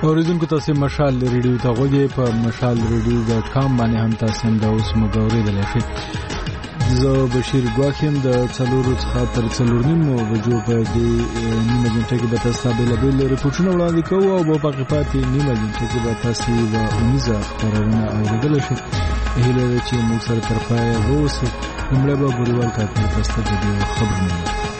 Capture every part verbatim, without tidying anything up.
اوریدونکو تاسو مشال ریډیو ته غوږی په مشال ریډیو ډاټ کام باندې هم تاسو دا اوس مګورېدلی شئ. زه بشیر ګواکیم د څلورو څخه تر څلور نیمو بجو په دې نیمه غنټه کې به تاسو ته بېلابېل رپورټونه وړاندې کوو او په باقي پاتې نیمه غنټه کې به تاسو د اونیزه خبرونه اورېدلی شئ. هیله ده چې موږ سره تر پایه واوسئ. لومړی به بوریوال کاکړ تاسو ته د دې خبرونه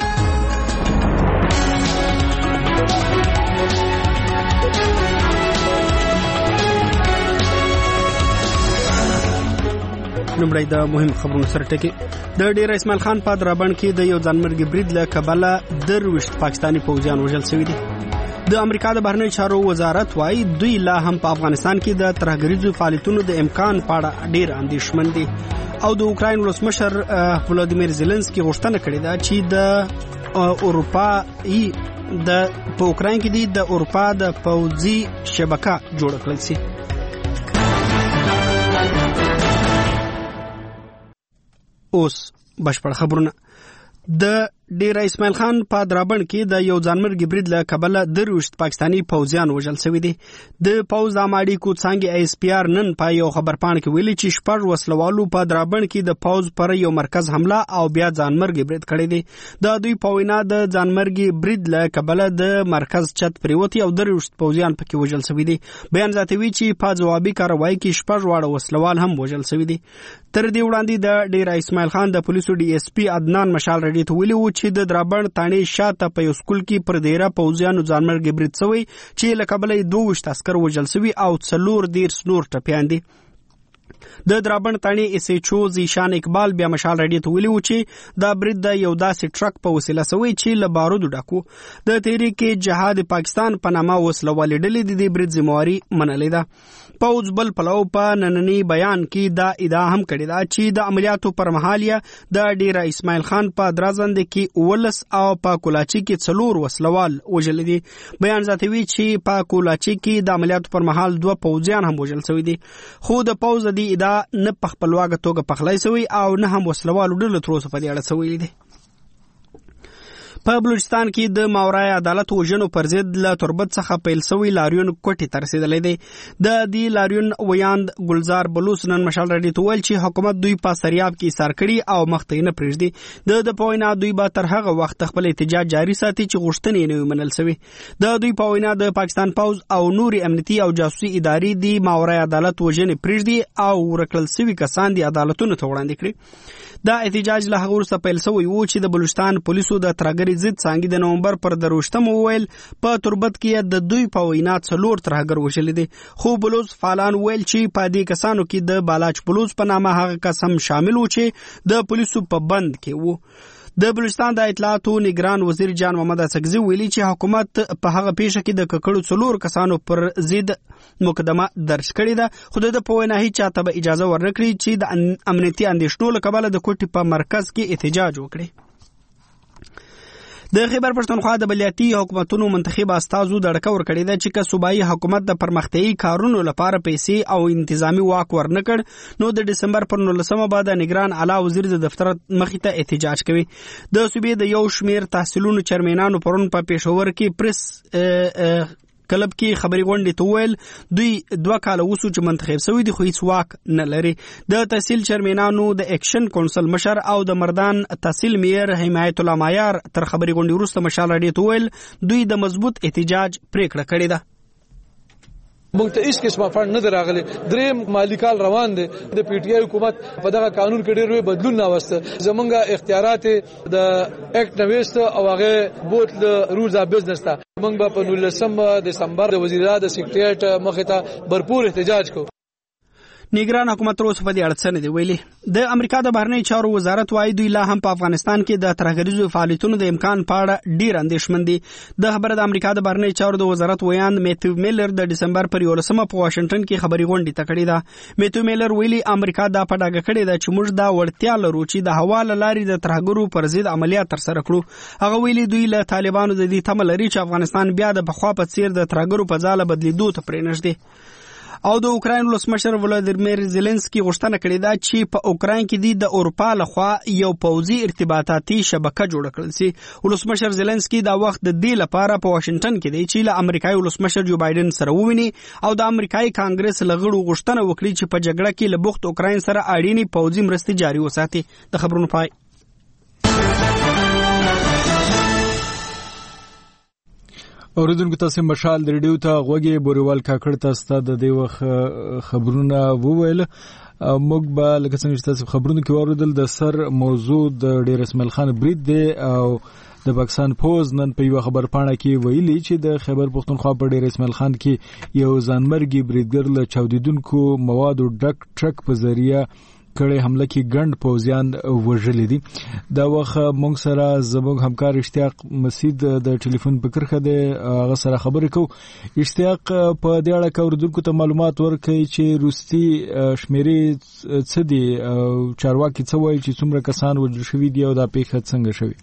نمبرای د مهم خبرونو سره ټکی. د ډیر اسماعیل خان په درابند کې د یو ځانمرګي برید له کبله درويشت پاکستانی پوځیان وژل شوي دي. د امریکا د بهرنی چارو وزارت وايي دوی لا هم په افغانستان کې د ترهګریزو فعالیتونو د امکان په اړه ډیر اندېښمن دي. او د اوکراین ولسمشر ولادیمیر زيلنسکي غوښتنه کړې ده چې د اروپا ای د په اوکراین کې د اروپا د پوځي شبکه جوړ کړل شي. اوس بشپړ خبرونه. د ډیر اسماعیل خان په درابند کې د یو ځانمرګي برید له کبله درويشت پاکستانی پوځیان وژل شوي دي. د پوځ اماړي کو څنګه ایس پی آر نن په یو خبرپاڼه کې ویلي چې شپږ وسلوالو په درابند کې د پوځ پر یو مرکز حمله او بیا ځانمرګي برید کړی دی. د دوی په وینا د ځانمرګي برید له کبله د مرکز چت پریوتی او درويشت پوځیان پکې وژل شوي دي. بیان زیاتوي چې په ځوابي کاروایی کې شپږ واړه وسلوال هم وژل شوي دي. تر دې وړاندې د ډیر اسماعیل خان د پولیسو ډي اس پی عدنان مشال رډي ته ویلي و چې د درابند تانې شاته په یو سکول کې پر دیره پوځیانو ځانمرګي برید شوی چې له کبله دوه ویشت عسکر وژل شوي او څلور دېرش نور ټپیان دي. د درابند تانې اس ایچ او زیشان اقبال بیا مشال رډي ته ویلي و چې دا برید د یو داسې ټرک په وسیله شوی چې له بارودو ډکو. د تحریک جهاد پاکستان په نامه وسلوالې ډلې د دې برید ذمہواري منلې ده. پوځ بل پلو په نننی بیان کې دا ادعا هم کړې ده چې د عملیاتو پر مهال یې د ډیر اسماعیل خان په درازند کې ولس او په کولاچی کې څلور وسلوال وژل دي. بیان زیاتوي چې په کولاچی کې د عملیاتو پر مهال دوه پوځیان هم وژل شوي دي. خو د پوځ د ادعا نه په خپلواکه توګه پخلی شوی او نه هم وسلوالو ډلو تر اوسه په دې اړه شوي دي. په بلوچستان کې د ماورای عدالت وژنو پر ضد له تربت څخه پیل شوی لاریون کوټې ته رسیدلی دی. د دې لاریون ویاند ګلزار بلوچ نن مشال رډي ته ویل چې حکومت دوی په سریاب کې ایثار کړي او مخته نه پرېږدي. د د په وینا دوی به تر هغه وخت خپل احتجاج جاري ساتي چې غوښتنې نه وي منل شوي. د دوی په وینا د پاکستان پوځ او نوري امنیتي او جاسوسي ادارې د ماورای عدالت وژنې پرېږدي او ورکړل شوي کسان د عدالتونو ته وړاندې کړي. دا احتجاج له هغه وروسته پیل شوی و چې د بلوچستان پولیسو د ترهګرۍ ضد څانګې د نومبر پر درویشتم وویل په تربت کې د دوی په وینا څلور ترهګر وژلي دي. خو بلوچ فعالان ویل چې په دې کسانو کې د بالاچ بلوچ په نامه هغه کس هم شامل و چې د پولیسو په بند کې وو. د بلوچستان د اطلاعاتو نگران وزیر جان محمد اسقزي ویلي چې حکومت په هغه پیښه کې د ککړو څلور کسانو پر ضد مقدمه درج کړې ده. خو د په وینا هیڅ چاته به اجازه ورنکړي چې د امنیتي اندېښنو له کبله د کوټې په مرکز کې احتجاج وکړي. د خیبر پښتونخوا د بلیاتي حکومتونو منتخب استازو د ډکور کړی ده چې که صوبایي حکومت د پرمختیایي کارونو لپاره پیسې او انتظامی واک ورنکړ نو د دسمبر پر نولسمه به د نگران اعلی وزیر د دفتر مخې ته احتجاج کوي. د صوبې د یو شمیر تحصیلونو چیرمنانو پرون په پېښور کې پریس کلب کې خبري غونډې ته ویل دوی دوه کاله وسو چې منتخب شوی دي خو هیڅ واک نه لري. د تحصیل چیرمنانو د اکشن کونسل مشر او د مردان تحصیل میر حمایت الله مایار تر خبري غونډې وروسته مشال رډي ته ویل دوی د مضبوط احتجاج پریکړه کړې ده. مونږ ته هیڅ قسمه فند نه دراغلي. درې مالی کال روان دي. د پی ټی آی حکومت په دغه قانون کې ډېر لوی بدلون راوسته. زمونږ اختیارات د اکټ نوښت او هغه بوت له رولز اف بزنس ته مونږ په نولسم دسمبر د وزیرانو د سیکریټریټ مخې ته भरपूर احتجاج کو. نگران حکومت تر اوسه په دې اړه څه نه دی ویلي. د امریکا د بهرنی چارو وزارت وايي دوی لا هم په افغانستان کې د ترهګریزو فعالیتونو د امکان په اړه ډیر اندېښمن دي. د خبره د امریکا د بهرنی چارو د وزارت ویاند میتیو میلر د دسمبر پر یولسمه په واشنگټن کې خبري غونډه تکړه ده. میتیو میلر ویلي امریکا دا په ډاګه کړې ده چې موږ دا وړتیا لرو چې د حواله لاري د ترهګرو پر ضد عملیات تر سره کړو. هغه ویلي دوی له طالبانو د دې تمه لري چې افغانستان بیا د بخوا په څیر د ترهګرو په ځاله بدلیدو ته پرېنږدي. او د اوکراین ولسمشر ولادیمیر زيلنسکي غوښتنه کړې ده چې په اوکراین کې د اروپا لخوا یو پوځي ارتباطاتي شبکه جوړه کړل شي. ولسمشر زيلنسکي دا وخت د دې لپاره په واشنگټن کې دی چې له امریکایي ولسمشر جو بایدن سره وویني او د امریکایي کانګرس لغړو غوښتنه وکړي چې په جګړه کې له بوخت اوکراین سره اړینی پوځي مرستې جاري وساتي. د خبرونو پای. اوریدونکو تاسو مشال د ریډیو ته غوږی بوریوال کاکړ تاسو د دې وخت خبرونه وویل. موږ به لکه څنګه چې تاسو خبرونه کې اوریدل د سر موضوع د ډیر اسماعیل خان برید دی او د پاکستان پوز نن په یو خبر پاڼه کې ویلي چې د خیبر پختونخوا په ډیر اسماعیل خان کې یو ځانمرګي بریدګر له چاودیدونکو موادو ډک ټرک په ذریعہ کړي حمله کې ګڼ پوزیان وژلې دي. دا وخت موږ سره زموږ همکار اشتیاق مسید د ټلیفون په کرخه دی هغه سره خبرې کوو. اشتیاق په دې اړه کوردونکو ته معلومات ورکړي چې روسي شمیرې څه دي او چارواکي څه وایي چې څومره کسان وژل شوي دي او دا پیښه څنګه شوې؟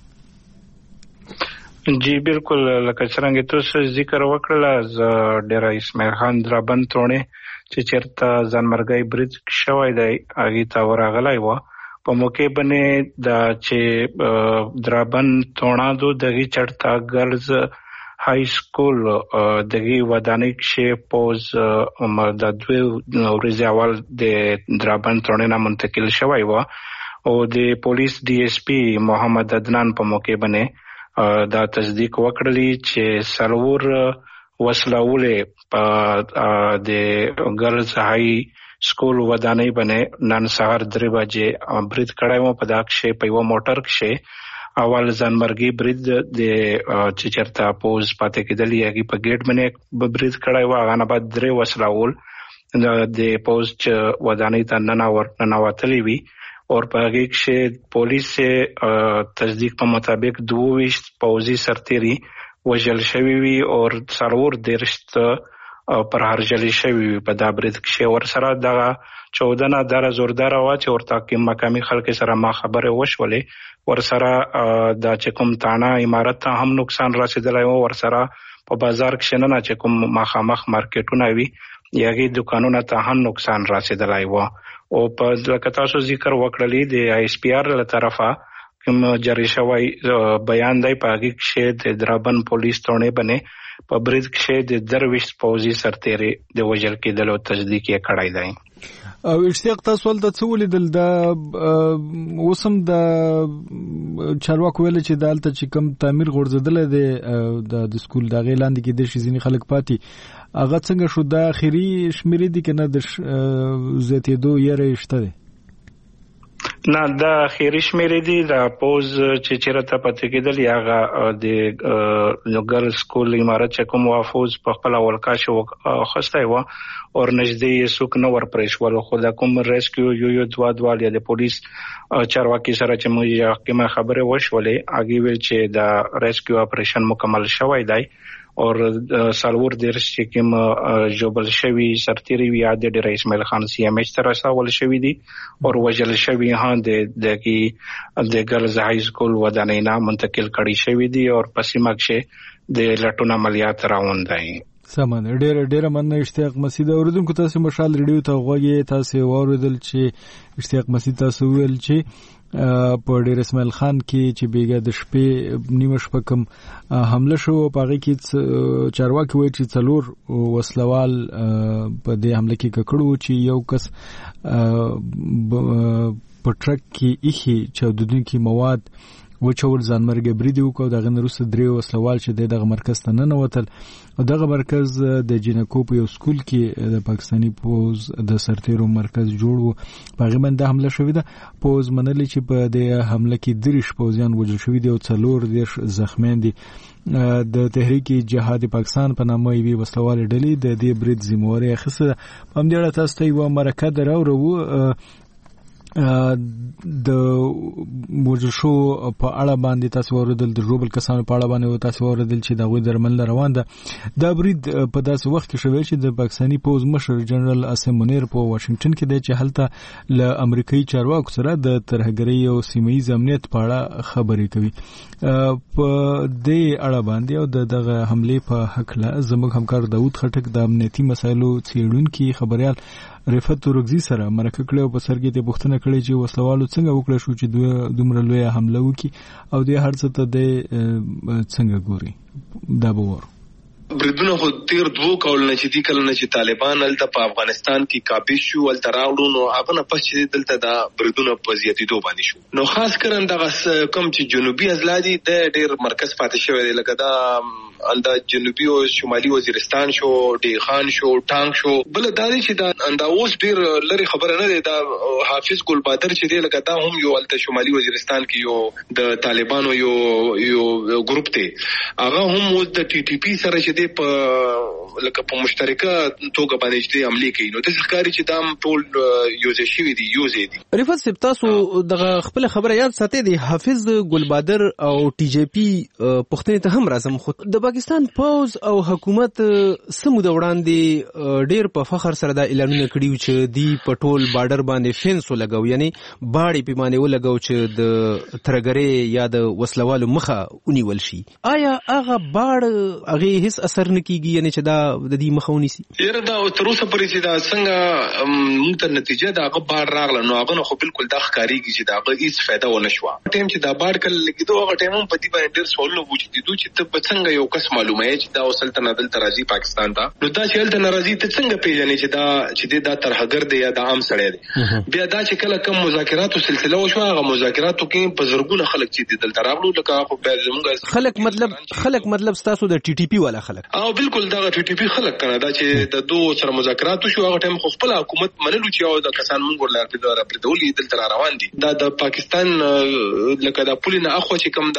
جی بالکل لکه څنګه تاسو ذکر وکړل ز ډیر اسماعیل خان درابن ترونه چې چیرته ځانمرګي برید شوی دی هغه تا ورغلای و په موقع باندې د چې درابن تونادو دغه چړتا ګرلز های سکول دغه ودانې کې پوز د دوه ورځې اول د درابن ترونه نه منتقل شوی و او د پولیس ډي اس پي محمد عدنان په موقع باندې دا تصدیق وکړلی چې سرور وسلاولې په د ګرلز های سکول ودانې باندې نن سهار درې بجې برید کړای و په داښه په یو موټر کې اول ځانمرګي برید د چې چرته پوز پاتې کېدلی هغه په گیټ باندې برید کړای و هغه نه بعد درې وسلاول د پوز ودانې ته نن اور ننواتلې وی اور په هغه کې پولیس تصدیق په مطابق دوه پوزي سرتيري وجل شوی وی او سرور درشت پر هرجلی شوی وی په دابرید کې ور سره دغه چودہ نه در زوردار وا چې ورته کې مقامی خلک سره ما خبره وشولې ور سره د چکم تانا امارت ته هم نقصان رسیدلی او ور سره په بازار کې نه چې کوم مخامخ مارکیټونه وی یغه دکانونو ته هم نقصان رسیدلی و او په لکه تاسو ذکر وکړلی د آی اس پی آر له طرفه کوم جری شوی بیان دی په هغه کې د درابن پولیس تونه باندې په برید کې د درویش پوزي سرتيري د وجل کې د تصدیق یې کړای دی. او اشتیاق تاسو ولته څه ولیدل د وسم د چارواکو ویل چې دالته چې کوم تعمیر غورځدل دی د سکول د غیلاند کې د شيزنی خلک پاتې هغه څنګه شو د اخیری شمیرې دي کنه د زیاتېدو یې شته دی؟ نه د خیری شمیرې دي د پوز چې چیرته پاتې کېدل هغه د لوګر سکول امارت چې کوم وافوز په خپل ولکا شو خسته و او نږدې سوک نو ور پرېښول خو د کوم ریسکیو یو یو دوا دوال د پولیس چارواکي سره چې موږ کوم خبره وشولې هغه ویل چې د ریسکیو اپریشن مکمل شوی دی او سالور درش چې کوم جوبل شوی سرتيري وی د ډیر اسماعیل خان سی ام ایچ تر رسول شوی دی او وجل شوی هان د دکی د ګرلز های سکول ودانې نه منتقل کړي شوی دی او پسې مکشه د لټون عملیات روان دي. سامان ډېر ډېر مننه اشتیاق مسید. اوریدونکو تاسو مشال ریډیو ته غوږی تاسو اوریدل چې اشتیاق مسید تاسو ویل چې په ډیر اسماعیل خان کې چې بیګه د شپې نیمه شپه کوم حمله شو په هغه کې چارواکي وایي چې څلور وسلوال په دې حمله کې ککړو چې یو کس په ټرک کې ایخي چاودونکي مواد وچول ځانمرګي برید وکاو دغه نورسته درې وسلوال چې دغه مرکز ته نه نوتل او دغه مرکز د جنکو په یو سکول کې د پاکستانی پوز د سرتیرو مرکز جوړ و په هغه باندې حمله شوې ده. پوز منلي چې په دې حمله کې دریش پوزیان وژل شوي دي او څلور دیش زخمیان دي. د تحریک جهاد پاکستان په نامه یوې وسلوال ډلې د دې برید ذمہواري اخیسته. په همدې اړه تاسو ته یو مرکه دراوړو د موجشو په اړه باندې تاسو اوریدل د روبل کسانو په اړه باندې تاسو اوریدل چې دا غوي درمل روان ده دا برید په داسې وخت کې شوی چې د پاکستاني پوز مشر جنرال اسم منیر په واشنگټن کې د چې هلته ل امریکایي چارواکو سره د ترهګرۍ او سیمه‌یز امنیت په اړه خبرې کوي. په دې اړه باندې او دغه حمله په حق له زموږ همکار داوود خټک د امنیتي مسایلو څېړونکي خبريال رفعت تورغزي سره مرکه کړو په سر کې د پښتنه کړي چې وسلوالو څنګه وکړه شو چې دومره لوی حمله وکړي او د هر څه ته د څنګه ګوري دا به ور بریدونه خو تیر دوه کولونه چې دی کله نه چې طالبان الته په افغانستان کې کابیش شو ال تراوړو نو هغه نه پس چې دلته دا بریدونه په زیاتېدو باندې شو نو خاص کر دغه کوم چې جنوبي ازلادي د ډیر مرکز پاتې شوی دی لکه دا انده جنوبي او شمالي وزیرستان شو ډی خان شو ټانک شو بل دا چې دا انده اوس ډیر لري خبره نه ده دا حافظ ګل بادر چې دی لکه دا هم یو الته شمالي وزیرستان کې یو د طالبانو یو یو ګروپ دی هغه هم اوس د ټي ټي پی سره چې په لکه په مشترکه توګه باندې چې عملي کوي نو د ښکاری چې دام ټول یوز شي دي یوز دي. رفعت صاحب تاسو دغه خپل خبره یاد ساتي دي حافظ ګل بادر او ټي جی پی پښتنې ته هم راځم خو د پاکستان پوز او حکومت سمو د وړاندې ډیر په فخر سره دا اعلانونه کړیو چې دی په ټول بارډر باندې فینس ولګاو یعنی باړې په باندې ولګاو چې د ترګرې یا د وسلوالو مخه ونیول شي. آیا هغه باړ هغه هیڅ اثر نه کیږي یعنی چې دا د دې مخاوني سي یره دا تر اوسه پرې چې دا څنګه موږ ته نتیجه دا هغه بار راغله نو هغه خو بالکل دا ښکاریږي چې دا هغه هیڅ فائدہ ونه شو ټیم چې دا بار کله لګیدو هغه ټیم په دې باندې ډېر سوالونه وجودي چې ته څنګه یو کس معلومه چې دا وصل ته نادل ترازی پاکستان ته نو دا چې هلته ناراضي ته څنګه پیژنې چې دا چې دا ترهګر دی یا دا عام سړی دی بیا دا چې کله کوم مذاکراتو سلسله وشو هغه مذاکراتو کې په زرګونه خلک چې دلته راغلو لکه خو بیا زموږ خلک مطلب خلک مطلب تاسو د ټي ټي پی والا خلک او بالکل دا ټي ټي پی خلک کنه دا چې د دوه سره مذاکرات شو هغه ټیم خو خپل حکومت منلو چې او د کسان مونږ ورلار په دغه پردولي دلته روان دي دا د پاکستان لکه د پولینا اخو چې کوم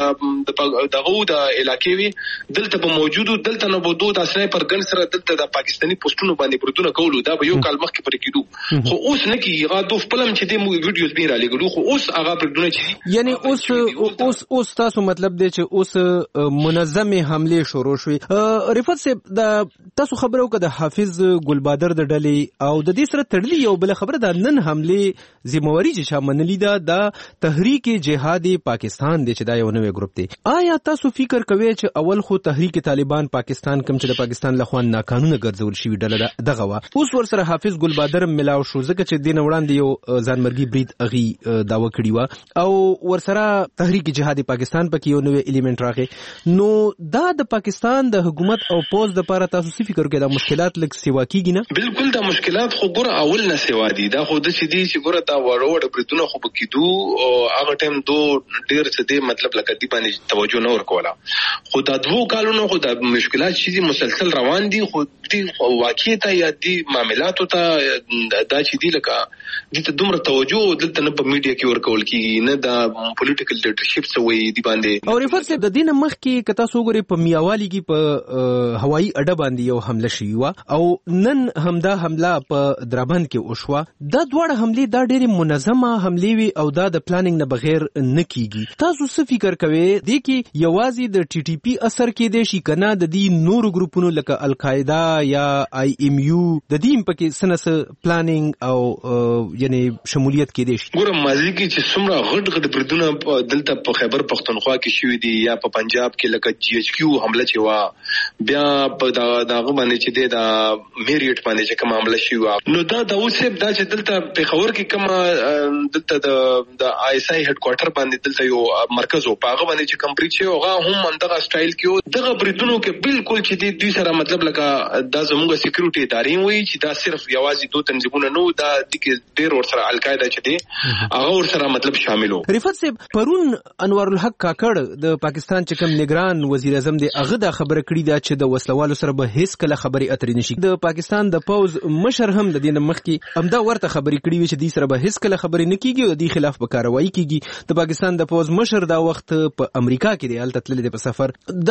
د دغه د علاقې وی دلته په موجودو دلته نه بودو د سنایپر ګن سره دلته د پاکستاني پوسټونو باندې بردونه کولو دا به یو کال مخکې پر کېدو خو اوس نه کیږي غا دوه فلم چې د ویډیوز به را لګلو خو اوس هغه پردونه چې یعنی اوس اوس اوس تاسو مطلب دی چې اوس منظمه حمله شروع شوې. رفعت صاحب دا تاسو خبرو که د حافظ ګل بادر د ډلې او د دې سره تړلې یو بل خبره د نن حمله ذمہواری چې شاملې ده د تحریک جهاد پاکستان دی چې دا یو نوې ګروپ دی. آیا تاسو فکر کوئ چې اول خو تحریک طالبان پاکستان کوم چې د پاکستان لخوا ناقانونه ګرځول شوی ډله دغه وا اوس ور سره حافظ ګل بادر ملاو شو ځکه چې دین وړاندې یو ځانمرګي برید اغي داوا کړی و او ور سره تحریک جهاد پاکستان پکې یو نوې الیمنٹ راغی نو دا د پاکستان د حکومت او پوز د لپاره تاسو څه فکر کوئ دا مشکلات لږ سیوا کیږي نه بالکل دا مشکلات خو ګور اول نه سیوا دي دا خو د سیدی چې ګور دا وړو وړ بریدونه خو بکیدو او هغه ټیم دو ډیر څه دی مطلب لکه دی باندې توجه نه ورکولا خو دا دوه کالونو خو دا مشکلات چې مسلسل روان دي خو دي واقعیت یا دي معاملاتو ته دا چې دی لکه د ته دومره توجه دلته نه په میډیا کې ورکول کیږي نه دا پولیټیکل لیډرشپ سوې دی باندې او رفعت صاحب د دین مخ کې کتا سو ګوري په میاوالی کې په هوایي اډه باندې یو حمله شوی و او نن همدا حمله په درابند کې وشوه دا دوه حمله دا ډېری منظمه حمله وی او دا د پلانینګ نه بغیر نه کیږي تاسو څه فکر کوئ د کې یوازې د ټي ټي پی اثر کې د شي کنه د دې نورو ګروپونو لکه القاعده یا آی ایم یو د دې په کې سنس پلانینګ او یعنی شمولیت کې دي ګورم مازی کې چې څومره غټ غټ بریدونه دلته په خیبر پختونخوا کې شوی دي یا په پنجاب کې لکه جی ایچ کیو حمله چې وا بیا په دا دغه باندې چې د میریټ باندې چې کوم حمله شوی نو دا د اوسه دا چې دلته په خبر کې کوم دلته د د آی اس آی هډ کوارټر باندې دلته یو مرکز او پاغه باندې چې کمپلیټ شي هغه هم اندغه سټایل کې دغه بریدونو کې بالکل چې د دوی سره مطلب لکه دا زموږ سکیورټي ادارې وایي چې دا صرف یوازې دوه تنظیمونه نو دا د کې ډېر ور سره القاعده چې دی هغه ور سره مطلب شاملو. رفعت صاحب پرون انوار الحق کاکړ د پاکستان چې کوم نگران وزیر اعظم دی هغه دا خبره کړې ده چې د وسلوالو سره به هیڅ کله خبرې اترې نشي. د پاکستان د پوز مشر هم د دې مخ کې همدا ورته خبرې کړې وي چې د سره به هیڅ کله خبرې نه کیږي او د خلاف به کاروایی کیږي. د پاکستان د پوز مشر دا وخت په امریکا کې دی الته تللی دی په سفر. د انوار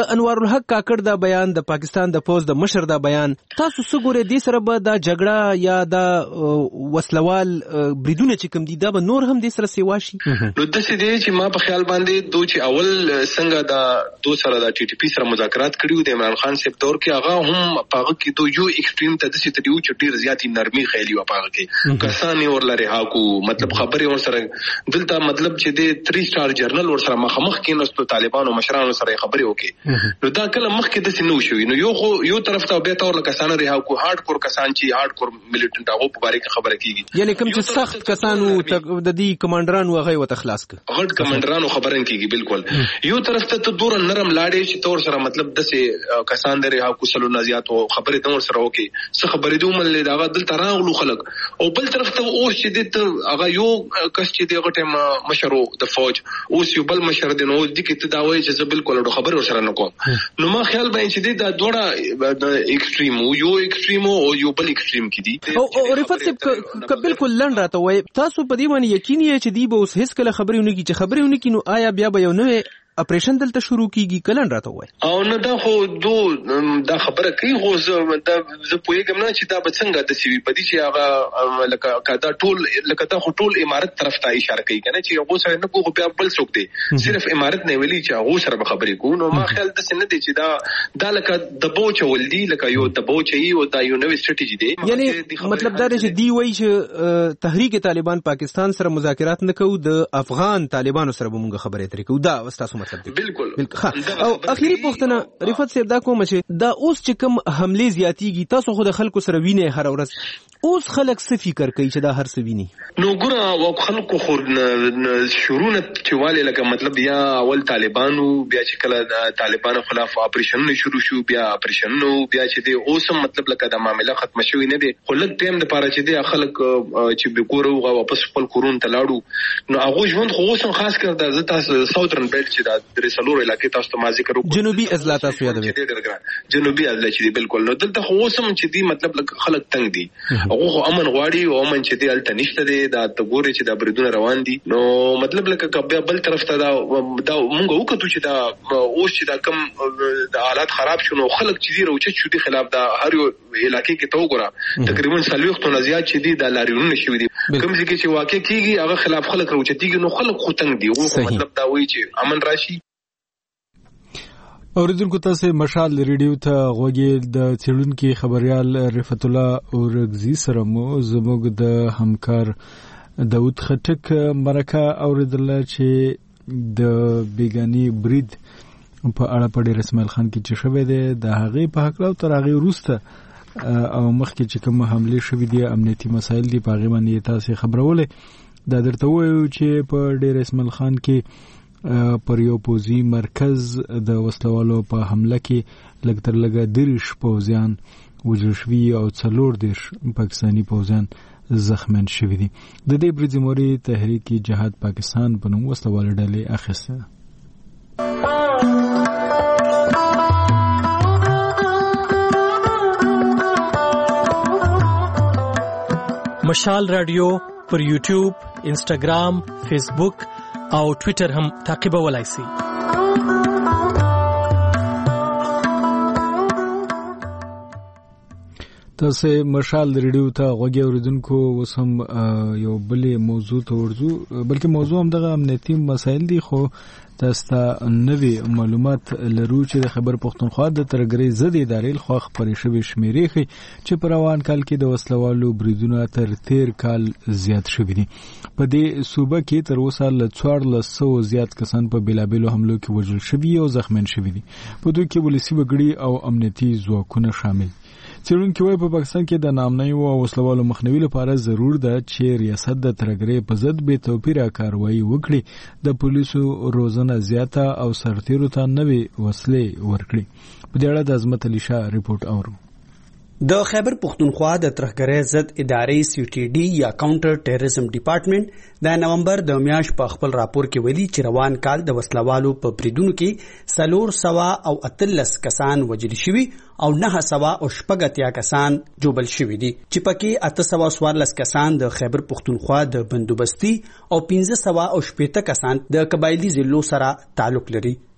انصار الحق کاکړ دا بیان د پاکستان د پوز د مشر دا بیان تاسو څه ګورئ دې سره به دا جګړه یا دا وسلوال بریدونه چې کوم دي دا به نور هم دې سره سیوا شي؟ نو داسې دی چې ما په خیال باندې دوی چې اول څنګه دا دو سره د ټي ټي پی سره مذاکرات کړیو د عمران خان صاحب دور کې هغه هم پاغه کې دوی یو ایکسټریم ته داسې تدیو چې ډیر زیاتی نرمي خېلی و پاغه کې کسان اور لري هاکو مطلب خبري ور سره دلته مطلب چې د تھری سٹار جرنل ور سره مخامخ کې نو طالبانو مشرانو سره خبري وکي نو دا کله مخ کې داسې نو شوی نو یو خو یو طرف ته به تور کسان لري هاکو هارد کور کسان چې هارد کور ملیټنټ هغه په اړه خبره کیږي یعنی کوم چې سخت کسانو د دې کمانډرانو هغه وته خلاص کړ غټ کمانډرانو خبرن کیږي بالکل یو طرف ته ته دور نرم لاړې چې تور سره مطلب دسه کسان درې ها کوسلو نزيات او خبره دور سره وکي څه خبره دوم له داغه دل تراغلو خلک او بل طرف ته اوس چې د هغه یو کس چې دغه ټیم مشرو د فوج اوس یو بل مشر د نو د کې تداوی چې بالکل خبره سره نه کوم نو ما خیال باندې چې دا دوړه د ایکسټریم یو ایکسټریم او یو بل ایکسټریم کې دي او رفت صاحب بالکل لنډ راته وای تاسو په دې باندې یقین یې چې دی به اوس هیڅ کله خبرونه کی چې خبرونه کی نو آیا بیا به یو نوې اپریشن دلته شروع کیږي کلن راته وای او نه دا خو دو دا خبره کوي خو زه دا زه پوهیږم نه چې دا به څنګه د سی وی پدې چې هغه لکه کدا ټول لکه دا خو ټول امارت طرف ته اشاره کوي کنه چې هغه سره نه کوو بیا بل څوک دی صرف امارت نه ویلي چې هغه سره خبرې کوو نو ما خیال د سن دي چې دا دا لکه د بوچ ولدي لکه یو د بوچ ای او دا یو نوې سټریټجی دی یعنی مطلب دا چې دی وای چې تحریک طالبان پاکستان سره مذاکرات نه کوو د افغان طالبانو سره به موږ خبرې ترې کوو دا وستاسو مطلب دی بالکل او اخیری پوښتنه رفت صاحب دا کوم چې دا اوس چې کوم حمله زیاتیږي تاسو خو د خلکو سره وینئ هر ورځ اوس خلک څه فکر کوي چې دا هر څه ویني نو ګوره او خلکو خو شروع نه چواله لکه مطلب یا اول طالبانو بیا چې کله طالبانو خلاف اپریشن شروع شو بیا اپریشن نو بیا چې دی اوس مطلب لکه دا معاملې ختم شوی نه دی خو لږ ټیم د پاره چې دی خلک چې به ګورو او واپس خپل کورون ته لاړو نو هغه ژوند خو اوس خاص کر د زتا ساوثرن بیلټ چې دا سلور علاقې تاسو ته ما ذکر وکړ جنوبي اضلاع تاسو یادوي جنوبي اضلاع چې بالکل نو دلته خو اوسم چې دی مطلب خلک تنگ دي هغه امن غواړي او امن چې دی الته نشته دی دا تګوري چې دا بریدونه روان دي نو مطلب لکه کبه بل طرف ته دا دا مونږ وکړو چې دا اوس چې دا کم د حالات خراب شونه خلک چې دی روچت شو دي خلاف دا هر یو علاقې کې تو وګوره تقریبا سلوخت نه زیات چې دی د لاریونو شوی دي کوم ځکه چې واقع کیږي هغه خلاف خلک روچتيږي نو خلک خو تنگ دي او مطلب دا وایي چې امن راشي اوریدونکو تاسو مشال ریډیو ته غوږی د چړونکو خبريال رفعت الله اورغزي سره مو زموږ د همکار داود خټک مرکه اوریدل چې د بیگانی برید په اړه په ډیر اسماعیل خان کې چې شوه دی د هغه په حق له تر هغه وروسته او مخکې چې کوم حمله شوې دي امنیتي مسایل دي په هغه باندې تاسو خبرولې دا درته وایو چې په ډیر اسماعیل خان کې پر یو پوزي مرکز د وسلوالو په حمله کې لږ تر لږه دریش پوزیان وژل شوي او څلور دیرش پاکستاني پوزیان زخمیان شوي دي د دې برید ذمہواری تحریک جهاد پاکستان په نوم وسلوال ډلې اخیسته مشال رادیو پر یوټیوب انسټاګرام فیسبوک او ټوئیټر هم تعقیبولای شئ تاسو مشال ریډیو ته غوږی اوریدونکو وسم یو بلې موضوع ته ورځو بلکې موضوع هم د امنیتي مسایل دي خو تاسو ته نوې معلومات لرو چې د خبر پښتونخوا د ترګری ضد ادارې خو خبرې شوي شمیرې خي چې په روان کال کې د وسلوالو بریدونو تر تیر کال زیات شوي دي په دې صوبه کې تر اوسه ل څوارلس سوه زیات کسان په بلابلو حملو کې وژل شوي او زخمیان شوي دي په دوی کې ولسی وګړي او امنیتي ځواکونه شامل څېړونکي وايي په پاکستان کې د نامنۍ او وسلوالو مخنیوي لپاره ضرور ده چې ریاست د ترګری په ضد به توپیره کاروایی وکړي د پولیسو روزنه زیاته او سرتیرو ته نوې وسلې ورکړي په دې اړه د عظمت علي شاه ریپورت اورو د خیبر پختونخوا د ترهګرۍ ضد ادارې سی ټي ډي یا کاونټر ټیرریزم ډپارټمنټ د نومبر د میاشت په خپل راپور کې ویلي چې روان کال د وسلوالو په بریدونو کې سلور سوا او اتلس کسان وژل شوي او نه سوا او شپږ اتیا کسان جوبل شوي دي چې پکې اته سوا څوارلس کسان د خیبر پختونخوا د بندوبستي او پنځه سوا او شپږ کسان د قبایلی ضلعو سره تعلق لري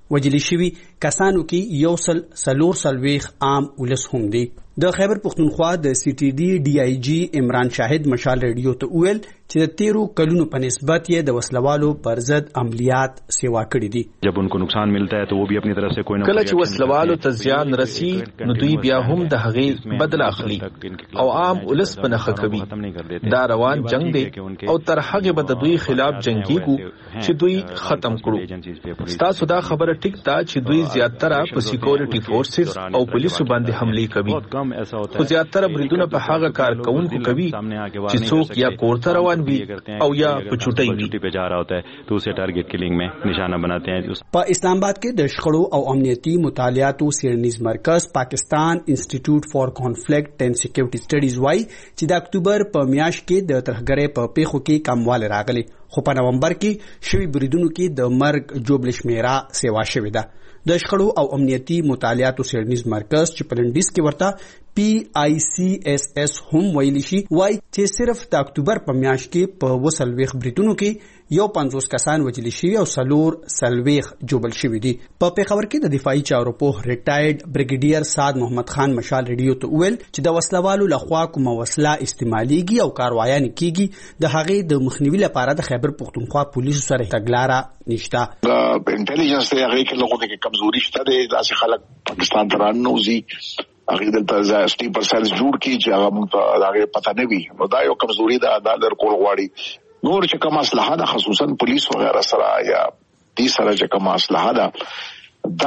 وجلی شوی کسانو کې یو سل سلور سلويخ عام ولس هم دي. د خیبر پختونخوا د سی ټي ډي ډي آی جی عمران شاهد مشال ریډیو ته ویل چې د تیرو کلونو په نسبت یې د وسلوالو پر ضد عملیات سیوا کړی دي. جب انکو نقصان ملتا ہے تو وہ بھی اپنی طرف سے کوئی نہ کله چې وسلوالو ته زیان رسی نو دوی بیا هم د هغې بدله اخلي او عام ولس په نښه کوي. دا روان جنگ دی او تر هغې به د دوی خلاف جنګیږو چې دوی ختم کړو. ستاسو دا خبره ټیک ده چې دوی زیاتره په سیکورټي فورسز او پولیسو باندې حملې کوي، خو زیاتره بریدونه په هغه کارکوونکو کوي چې څوک یا کور ته روان وي او یا په چوټۍ وي پہ جا رہا ہوتا ہے تو اسے ټارګټ کلینګ میں نشانه بناتے ہیں. په اسلام آباد کې د شخړو او امنیتي مطالعاتو څیړنیز مرکز پاکستان انسټیټیوټ فار کانفلیکټ اینڈ سیکیورټي سټډیز وايي چې د اکتوبر په میاشت کې د ترهګرۍ په پیښو کې کموالی راغلی، خو په نومبر کې شوي بریدونو کې د مرګ جوړ شمیره سیوا شوې ده. د شخړو او امنیتي مطالعاتو څیړنیز مرکز چې په لنډیز کې ورته پی آی سی ایس ایس هم ویلی شي وایي چې صرف د اکتوبر په میاشت کې په وسلويخ بریدونو کې یو پنځوس کسان وژل شوي او څلور سلويخ جوړل شوي دي. په پیښور کې د دفاعي چارو پوه ریټایرډ بریګیډیر سعد محمد خان مشال ریډیو ته ویل چې د وسلوالو لخوا کومه وسله استعمالېږي او کاروایان کیږي د هغې د مخنیوي لپاره د خیبر پختونخوا پولیسو سره تګلاره نشته. انټيليجنس ته هغه کې لغو کې کمزوري شته د داسې خلک پاکستان ته رانوزي هغه دلته سټیپر سیلز جوړ کی چې هغه موږ هغه پته نه وي، نو دا یو کمزوري ده. دا در کول غواړي نور چې کوم اصلاحات خصوصا پولیس وغیرہ سره یا دې سره چې کوم اصلاحات دا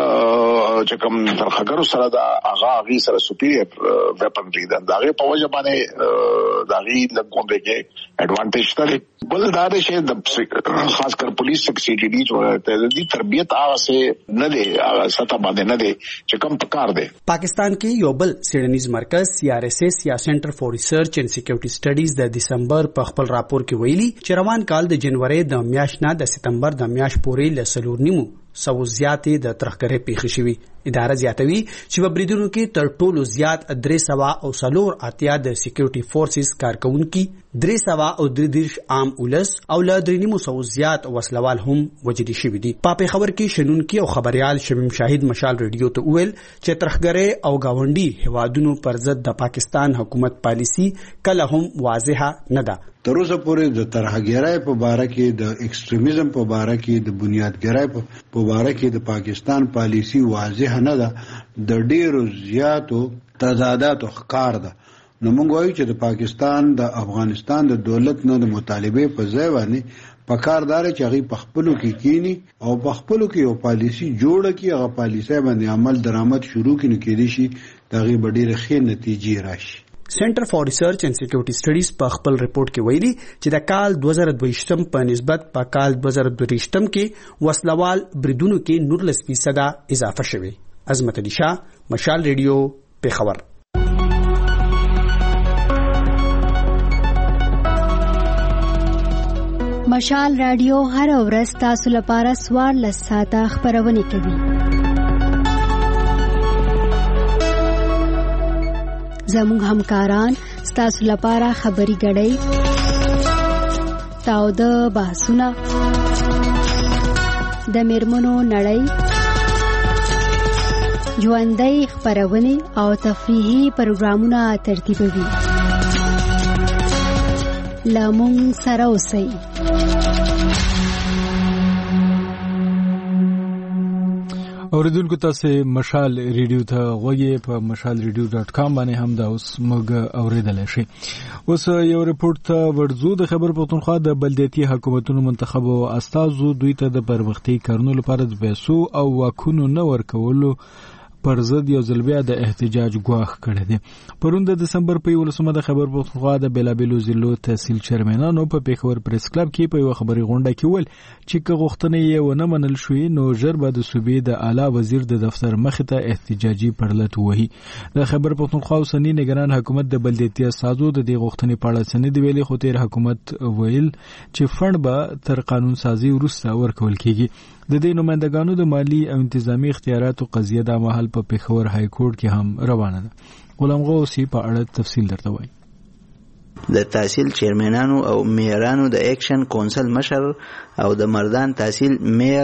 چې کوم ترخګرو سره دا هغه هغه سره سپیریئر ویپنری ده، دا هغه په وجه باندې دا هغه لګوندې کې اډوانټیج ده. بل دا دی چې د خاص کر پولیس سیکورټي ډي ته د تربیت هغه څه نه دی، هغه ستا باندې نه دی چې کوم پکار دی. پاکستان کې یو بل څیړنیز مرکز سی آر ایس ایس یا سنټر فار ریسرچ اینڈ سیکورټي سټډیز د دسمبر په خپل راپور کې ویلي چې روان کال د جنوري د میاشتې نه د سپتمبر د میاشتې پورې له څلور نیمو سو زیاتې د ترهګرۍ پیښې شوي. اداره زیاتوي چې په بریدونو کې تر ټولو زیات درې سوه او څلور اتیا د سیکورټي فورسز کارکوونکي، درې سوه او درې دېرش عام ولس او له درې نیمو سو زیات وسلوال هم وژل شوي دي. په پیښور کې شنونکي او خبريال شمیم شاهد مشال ریډیو ته ویل چې ترهګرۍ او گاونډي هوادونو پر ضد د پاکستان حکومت پالیسی کله هم واضحه نه ده. تر اوسه پورې د ترهګرۍ په باره کې، د ایکستریمیزم په باره کې، د بنیادګرۍ په باره کې د پاکستان پالیسی واضح نه ده. د ډیرو زیاتو تضاداتو ښکار ده. نو موږ وایو چې د پاکستان د افغانستان د دولت نه د مطالبې په ځای باندې په کار دار چې هغه په خپلو کې کینی او په خپلو کې یو پالیسی جوړه کړي، هغه پالیسی باندې عمل درآمد شروع کړي، کېدای شي د هغې به ډېرې ښې نتیجې راشي. سنټر فار ریسرچ اینڈ سیکورټي سټډیز په خپل ریپورت کې ویلي چې د کال دوه زره دوه په نسبت په کال دوه زره دوه کې وسلوال بریدونو کې نورلس فیصده اضافه شوی. عظمت علي شاه، مشال ریډیو، پیښور. مشال رادیو هر ورځ تاسو لپاره څوارلس ساعته خبرونه کوي. زموږ همکاران ستاسو لپاره خبري غړي، تاوده بحثونه، د میرمنو نړۍ، ژوندۍ خبرونه او تفریحي پروګرامونه ترتیبوي. لامون سره اوسئ. اوریدونکو تاسو مشال ریډیو ته غوږی په مشال ریډیو ډاټ کام باندې هم دا اوس موږ اوریدل شي. اوس یو ریپورت ته ورځو. د خیبر پختونخوا د بلدیاتي حکومتونو منتخب او استازو دوی ته د پرمختي کارونو لپاره د پیسو او واکونو نه ورکولو پر ضد یو ځل بیا د احتجاج غواخ کړی دی. پرون د دسمبر په یولسمه د خیبر پختونخوا د بیلابیلو ضلعو تحصیل چیرمنانو په پیښور پریس کلب کې په یو خبري غونډه کې ویل چې که غوښتنې یې ونه منل شوې نو ژر به د صوبې د اعلی وزیر د دفتر مخې ته احتجاجي پړلت وهي. د خیبر پختونخوا اوسنی نگران حکومت د بلدیاتي اساسو د دې غوښتنې په اړه سند ویلي، خو تیر حکومت ویل چې فند به تر قانون سازي وروسته ورکول کیږي. د دې نمائندګانو د مالی او انتظامی اختیاراتو قضیه د مهال په پیښور های کورټ کې هم روانه ده. غلام غوثی په اړه تفصیل درته وایي. د تحصیل چیرمنانو او میرانو د اکشن کونسل مشر او د مردان تحصیل میر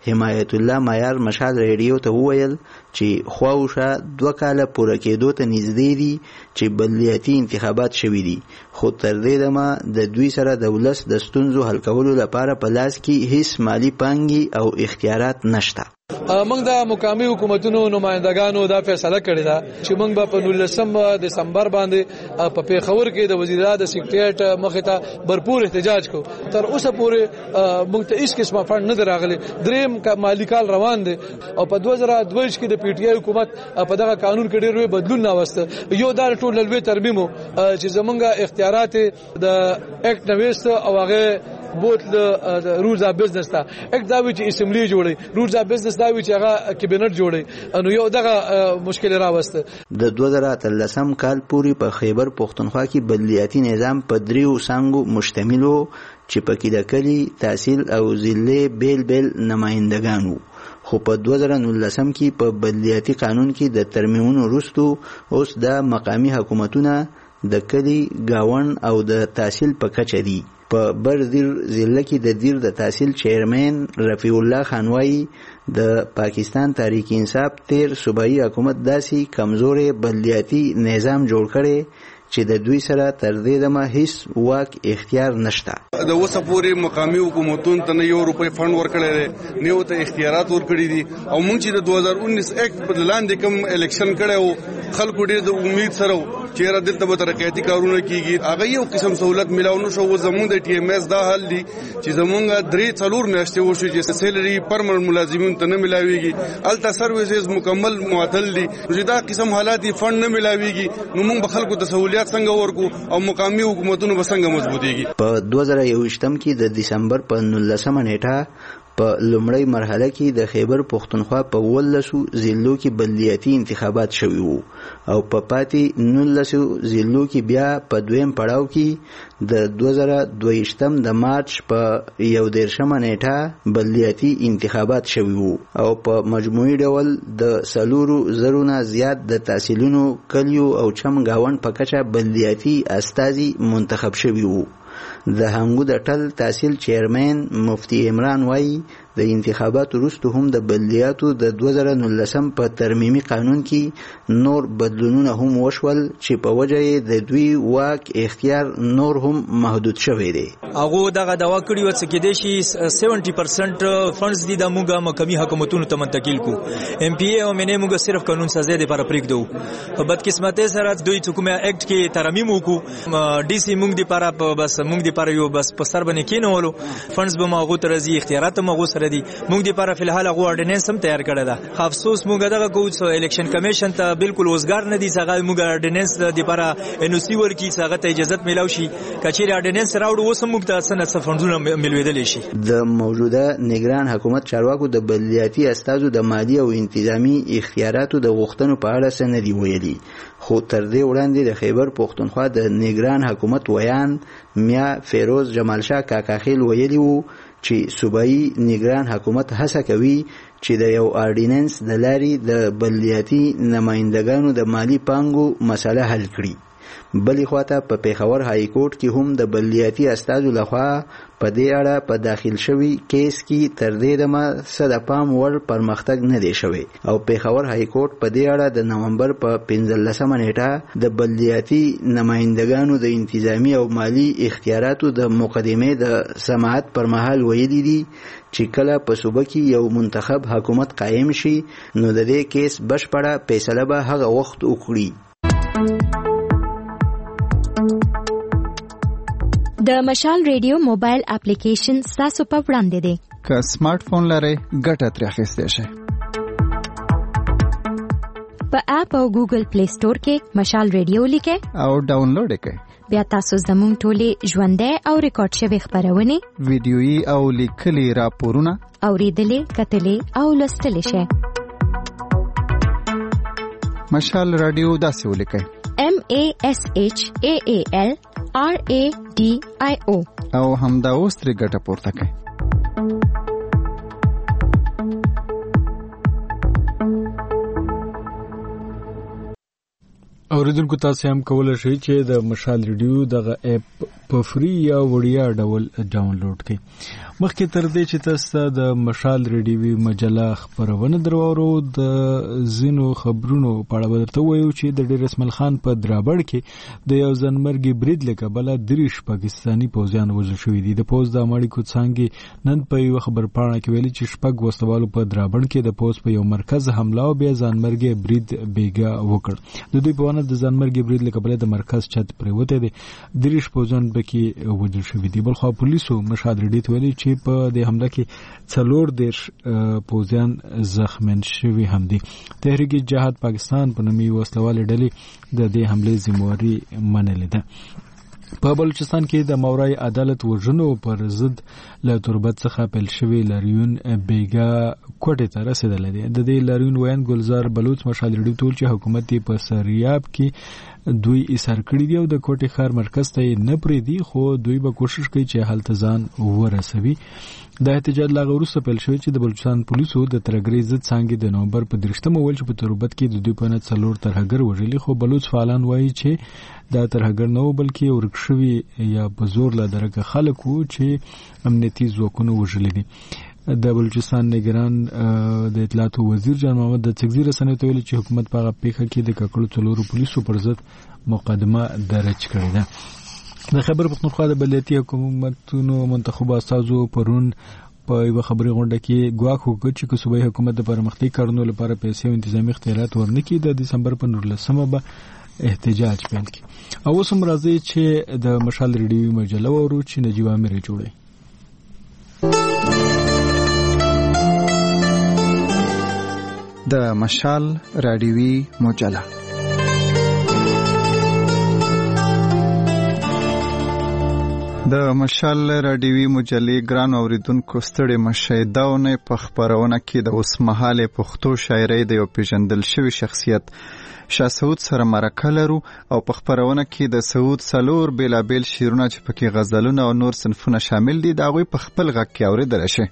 حمایت الله معیار مشال ریډیو ته وویل چې خواوشه دوه کاله پوره کېدو ته نږدې دي چې بلدیاتي انتخابات شوي دي، خو تر دې دمه د دوی سره د ولس د ستونزو حل کولو لپاره په لاس کې هیڅ مالی پانګې او اختیارات نشته. موږ د مقامی حکومتونو نمائندګانو دا فیصله کړې ده چې موږ به په نولسم دسمبر باندې په پیښور کې د وزیر اعظم د سیکریټریټ مخې ته भरपूर احتجاج کو. تر اوسه پورې موږ ته هیڅ قسمه فند نه دراغلي. دریم مالی کال روان دي او په دوه زره دوه کې د پی ټی آی حکومت په دغه قانون کې ډېر لوی بدلون راوسته. یو دا ټول لوی ترمیم چې زمونږ اختیارات د اکټ نوښت او هغه بوت د رولز اف بزنس ته اک دا وی چې اسمبلی جوړي، رولز اف بزنس دا وی چې هغه کابینټ جوړي، نو یو دغه مشکل راوسته. د دوه زره اتلسم کال پورې په خیبر پښتونخوا کې بلدیاتي نظام په دریو څانګو مشتمل و چې پکې د کلی، تحصیل او ضلع بیل بیل نمائندګان وو. خو په دوه زره نولسم کې په بلدیاتي قانون کې د ترمیمونو وروسته اوس د مقامی حکومتونه د کلی، گاون او د تحصیل په کچه دي. په برزیر ضلع کې د دیر د تحصیل چیرمن رفیع الله خان وايي د پاکستان تحریک انصاف تیر صوبایي حکومت داسي کمزورې بلدیاتي نظام جوړ کړي چې د دوی سره تر دې دمه هیڅ واک اختیار نشته. د اوسه پورې مقامی حکومتونو ته نه یو روپۍ فند ورکړی نه ته اختیارات ورکړي دي او موږ چې د دوه هزار انیس اکټ په لاندې کوم الیکشن کړو خلکو ډېر د امید سره چې را دلته به ترقیاتي کارونه کیږي هغه یو قسم سہولت ملاو نه شو. زموږ د ټي ام اس دا حل دي چې زموږ درې څلور میاشتې وشو چې سیلري پرمننت ملازمین ته نه ملاويږي، الته سرویسز مکمل معطل دي. چې دا قسم حالات فند نه ملاويږي نو موږ به خلکو ته سہولیات څنګه ورکو او مقامی حکومتونو به څنګه مضبوطيږي. په دوه زره یوویشتم کې د دسمبر په نولسمه نیټه په لومړی مرحله کې د خیبر پښتونخوا په ولسو ضلعو کې بلدیاتي انتخابات شوي وو او په پاتې نولسو ضلعو کې بیا په دویم پړاو کې د دوه زره دوهویشتم د مارچ په یو دېرشمه نیټه بلدیاتي انتخابات شوي وو او په مجموعي ډول د څلورو زرونه زیات د تحصیلونو، کلیو او چم گاونډ په کچه بلدیاتي استازي منتخب شوي وو. د هنګو د ټل تحصیل چیرمن مفتی عمران وای د انتخابات وروسته هم د بلدیاتو د دوه زره نولسم په ترمیمي قانون کې نور بدلونونه هم وشول چې په وجه د دوی واک اختیار نور هم محدود شوی دی. هغه دغه دوا کړی و چې د شي سبعین پرسنټ فندز دي د موږ مقامی حکومتونو ته منتقل کو. ام پی ای او منه موږ صرف قانون سازي د لپاره پریږدو. په بدقسمتۍ سره دوی حکومت اکټ کې ترمیم وکړو. ډي سي موږ د لپاره بس موږ د لپاره یو بس په سر باندې کېنولو فندز به ماغو ترزي اختیارات ماغو سره دي. موږ د لپاره فلحال هغه اورډیننس هم تیار کړی دا. افسوس موږ دغه کوڅ الیکشن کمیشن ته بالکل وزګار نه دي. څنګه موږ اورډیننس د لپاره ان او سی ورکی څنګه ته اجازه ملو شي کچېر اورډیننس راوړو اوس موږ ته سن فندونه ملویدل شي. د موجوده نگران حکومت چارواکو د بلدیاتي استازو د مالی او انتظامی اختیاراتو د غوښتنو په اړه څه نه دی ویلي. خو تر دې وړاندې د خیبر پښتونخوا د نگران حکومت ویان میا فیروز جمال شاه کاکاخیل ویلي وو چې صوبایي نگران حکومت هڅه کوي چې د یو اورډیننس د لارې د بلدیاتي نمائندګانو د مالی پانګو مسله حل کړي. بلې خواته په پیښور های کورټ کې هم د بلدیاتي استازو لخوا په دې اړه په داخل شوی کیس کې تر دې دمه څه د پام وړ پرمختګ نه دی شوی او پیښور های کورټ په دې اړه د نومبر په پنځلسمه نیټه د بلدیاتي نمائندګانو د انتظامی او مالی اختیاراتو د مقدمې د سماعت پر مهال ویلي دي چې کله په صوبه کې یو منتخب حکومت قائم شي نو د دې کیس بشپړه فیصله به هغه وخت وکړي. د مشال ریډیو موبایل اپلیکیشن تاسو په وړاندې دی. که سمارټ فون لرئ ګټه ترې اخیستی شئ. په اپ او ګوګل پلی سٹور کې مشال ریډیو لیکئ او ډاونلوډ یې کړئ. بیا تاسو زموږ ټولې ژوندۍ او ریکارډ شوي خپرونې، ویډیويي او لیکلي راپورونه اورېدلې، کتلې او لوستلی شئ. مشال رادیو داسې ولیکئ: M A S H A A L R A D I O او همدا اوس ترې ګټه پورته کړئ. اوریدونکو تاسو هم کولای شئ چې د مشال ریډیو دغه اپ په فری یا وړیا ډول ډاونلوډ کړئ. مخکې تر دې چې تاسو د مشال ریډیوي مجله خبرونه درواورو د زینو خبرونو په اړه ورته وایو چې د ډیر اسماعیل خان په درابړ کې د یو ځنمرګي برید لکبله دریش پاکستانی پوځیان وژل شوي دي. د پوز د امریکا څنګه نن په یو خبر پاڼه کې ویلي چې شپږ وسوالو په درابړ کې د پوز په یو مرکز حمله او بیا ځنمرګي برید بیګا وکړ. د دوی په وانه د ځنمرګي برید لکبله د مرکز چت پریوته دي دریش پوځیان بکی وژل شوي دي. بلخو پولیسو مشهد ریډیټ ویلي چې په د حمله کې څلور دیرش پوځیان زخمین شوي هم دي. تحریک جهاد پاکستان په نومي وسلوالې ډلې د دې حملې ذمہواري منلې ده. په بلوچستان کې د مورای عدالت وژنو پر ضد له تربت څخه پیل شوی لاریون بیګا کوټه ته رسیدلی دی. د دې لاریون وین ګلزار بلوچ مشال ریډیو ټول چې حکومت په سریاب کې دوی ایثار کړی دی او د کوټه ښار مرکز ته نه پریدي خو دوی به کوشش کوي چې حالت ځان ورسوي. د احتجاج لا وروسته پیل شوی چې د بلوچستان پولیسو د ترګری ضد څنګه د نومبر په درشتمه ول چې په تربت کې د دوی په نت څلور ترهګر وژلي خو بلوچ فعالان وایي چې دا ترهګر نه بلکې ورکشوي یا په زور لا درکه خلکو چې امنیتي ځواکونه وژلي دي. د بلوچستان نگران د اطلاعاتو وزیر جان محمد د تکزیر رسنیو ته ویلي چې حکومت په هغه پیښه کې د ککړو څلورو پولیسو پر ضد مقدمه درج کړې ده. د خبر پښتونخوا د بلدیاتي حکومتونو منتخب استازو پرون په یو خبري غونډه کې ګواښ وکړ چې صوبایي حکومت د پرمختګ کارونو لپاره پیسې او انتظامی اختیارات ورنکړي. د دسمبر په نولسمه به احتجاج پیل کړي. او اوس هم راځي چې د مشال ریډیوي مجله ورو چې نجیب امیر جوړي. د مشال رادیوي مجله د مشال رادیوي مجلې ګران اوریدونکو ستړي مشه داونه په خبرونه کې د اوسمهاله پښتو شاعرۍ د یو پیژندل شوی شخصیت شاه سعود سره مرکه لرو او په خبرونه کې د سعود سلور بیلابیل شعرونه چې پکې غزلونه او نور صنفونه شامل دي دا غوي په خپل غږ کې اوریدل شي.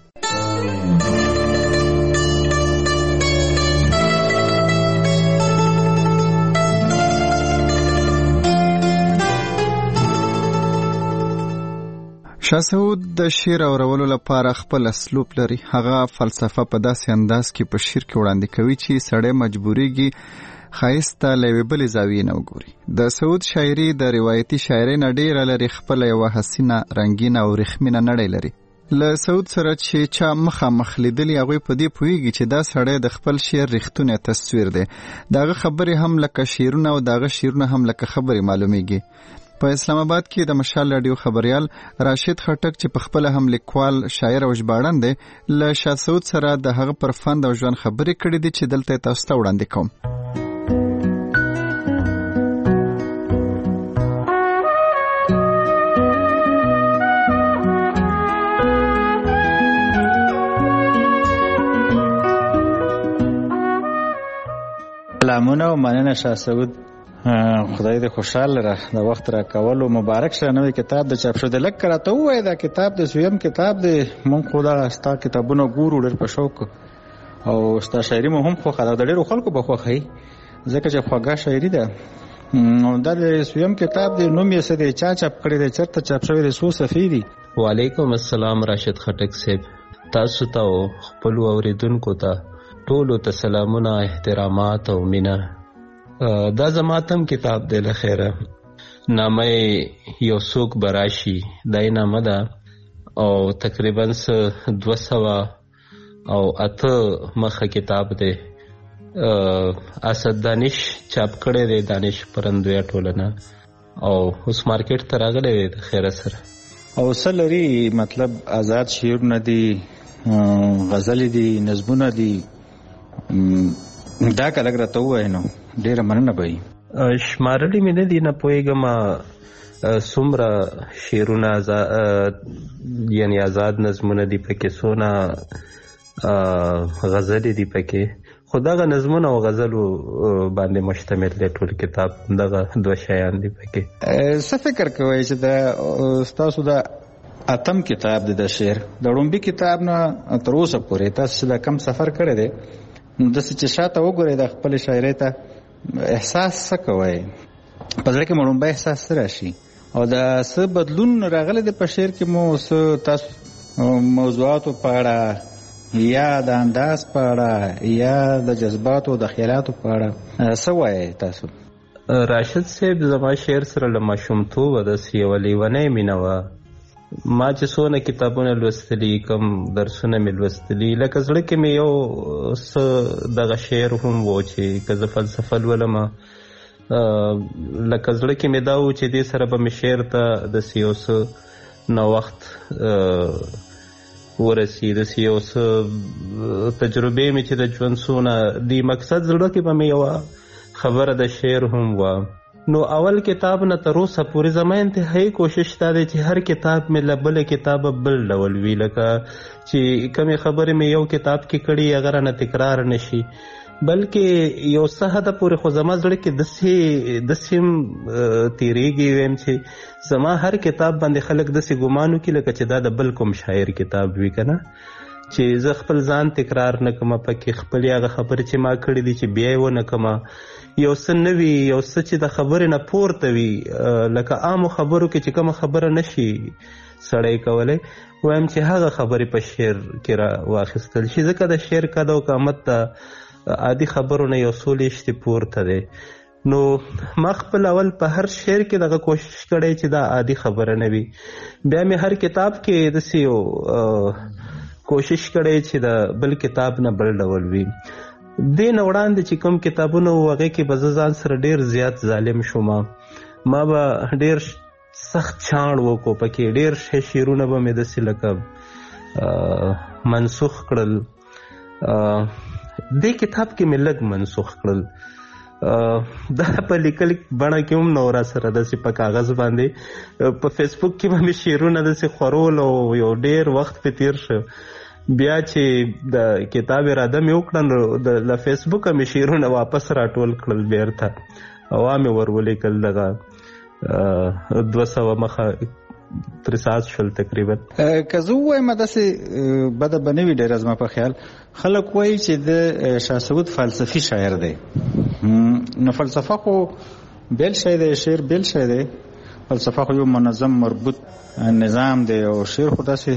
شاه سعود د شعر اورولو لپاره خپل اسلوب لري. هغه فلسفه په داسې انداز کې په شعر کې وړاندې کوي چې سړی مجبورېږي ښایسته له یوې بلې زاویې نه وګوري. د سعود شاعري د روایتي شاعرۍ نه ډېره لري خپله یوه حسینه رنګینه او رښمینه نړۍ لري. له سعود سره چې چا مخامخ لیدلي هغوی په دې پوهېږي چې دا سړی د خپل شعر رښتونی تصویر دی. د هغه خبرې هم لکه شعرونه او د هغه شعرونه هم لکه خبرې معلومیږي. په اسلام آباد کې د مشال رادیو خبريال راشد خټک چې په خپل هم لیکوال شاعر او ژباړن دی له شاه سعود سره د هغه پر فن او ژوند خبرې کړې دي چې دلته تاسو ته وړاندې کوم. سلامونه او مننه شاه سعود. خدای دې خوشاله را د وخت را کولو مبارک شه. نوې کتاب د چاپ شو د لک راته وای دا کتاب د سویم کتاب دی. مونږ خو دا ستا کتابونه ګورو ډېر په شوق او ستا شاعري مو هم خوښه ده. د ډېرو خلکو به خوښوي ځکه چې خوږه شاعري ده. دا د سویم کتاب دی. نوم یې څه دی؟ چا چاپ کړی دی؟ چېرته چاپ شوی دی؟ څو صفحې دي؟ وعلیکم السلام راشد خټک صاحب. تاسو ته او خپلو اورېدونکو ته ټولو ته سلامونه، احترامات او مینه. دا زما تم کتاب دی له خیره. نامه یو څوک براشي دا یې نامه ده او تقریبا دوه سوه او اته مخه کتاب دی. اسد دانش چاپ کړی دی، دانش پرندویه ټولنه، او اوس مارکیټ ته راغلی دی د خیره سره. او څه لري؟ مطلب آزاد شعرونه دي، غزلې دي، نظمونه دي. دا که لږ راته ووایې نو ډېره مننه به وي. شمارلې مې نه دي، نه پوهېږم څومره شعرونه یعنې آزاد نظمونه دي پکې، څونه غزلې دي پکې. خو دغه نظمونه او غزلو باندې مشتمل دی ټول کتاب. دغه دوه شیان دي پکې. څه فکر کوئ چې دا ستاسو د اتم کتاب دی د شعر، د ړومبي کتاب نه تر اوسه پورې تاسو دا کم سفر کړی دی، نو داسې چې شاته وګورئ د خپلې شاعرۍ ته احساس څه کوئ؟ په زړه کې مو ړومبی احساس څه راشي؟ او دا څه بدلون راغلی دی په شعر کې مو څه تاسو موضوعاتو په اړه یا د انداز په اړه یا د جذباتو د خیالاتو په اړه څه وایي تاسو؟ راشد صاحب زما شعر سره له ماشومتوبه داسې یوه لیونۍ مینه وه. ما چې څونه کتابونه لوستلي کوم درسونه مې لوستلي لکه زړه کې مې یو څه دغه شعر هم و چې که زه فلسفه لولم لکه زړه کې مې دا و چې دې سره به مې شعر ته داسې یو څه نوښت ورسي، داسې یو څه تجربې مې چې د ژوند څونه دي مقصد زړه کې به مې یوه خبره د شعر هم وه. نو اول کتاب نه تر اوسه پورې زما انتهایی کوشش دا دی چې هر کتاب مې له بله کتابه بل ډول وي، لکه چې کومې خبرې مې یو کتاب کې کړي هغه رانه تکرار نه شي، بلکې یو څه حده پورې خو زما زړه کې داسې داسې هم تېرېږي ویم چې زما هر کتاب باندې خلک داسې ګمان وکړي لکه چې دا د بل کوم شاعر کتاب وي که نه، چې زه خپل ځان تکرار نه کړم پکې، خپلې هغه خبرې چې ما کړي دي چې بیا یې ونه کړم، یو څه نه وي، یو څه چې د خبرې نه پورته وي، لکه عامو خبرو کې چې کومه خبره نشي سړی کولی وایم چې هغه خبرې په شعر کې را واخیستل شي، ځکه د شعر قد او قامت د عادي خبرو نه یو څو لیشتې پورته دی. نو ما خپل اول په هر شعر کې دغه کوشش کړی چې دا عادي خبره نه وي، بیا مې هر کتاب کې داسې یو کوشش کړی چې د بل کتاب نه بل ډول وي. دې نه وړاندې چې کوم کتابونه و هغې کې به زه ځان سره ډېر زیات ظالم شوم، ما به ډېر سخت چاڼ وکړو پکې، ډېر ښه شعرونه به مې داسې لکه منسوخ کړل. دې کتاب کې مې لږ منسوخ کړل، دا په لیکل بڼه کې هم نو را سره داسې په کاغذ باندې په فیسبوک کې به مې شعرونه داسې خورول او یو ډېر وخت پې تېر شه. بیا چې د کتاب اراده مې وکړه نو له فیسبوکه مې شعرونه واپس راټول کړل بیرته او مې ور ولیکل، دغه دوه سوه مخه تر ساعت شول تقریبا. که زه ووایم داسې بده به نه وي ډېره زما په خیال خلک وایي چې د شاه سعود فلسفي شاعر دی، نو فلسفه خو بیل شی دی، شعر بیل شی دی. فلسفه خو یو منظم مربوط نظام دی او شعر خو داسې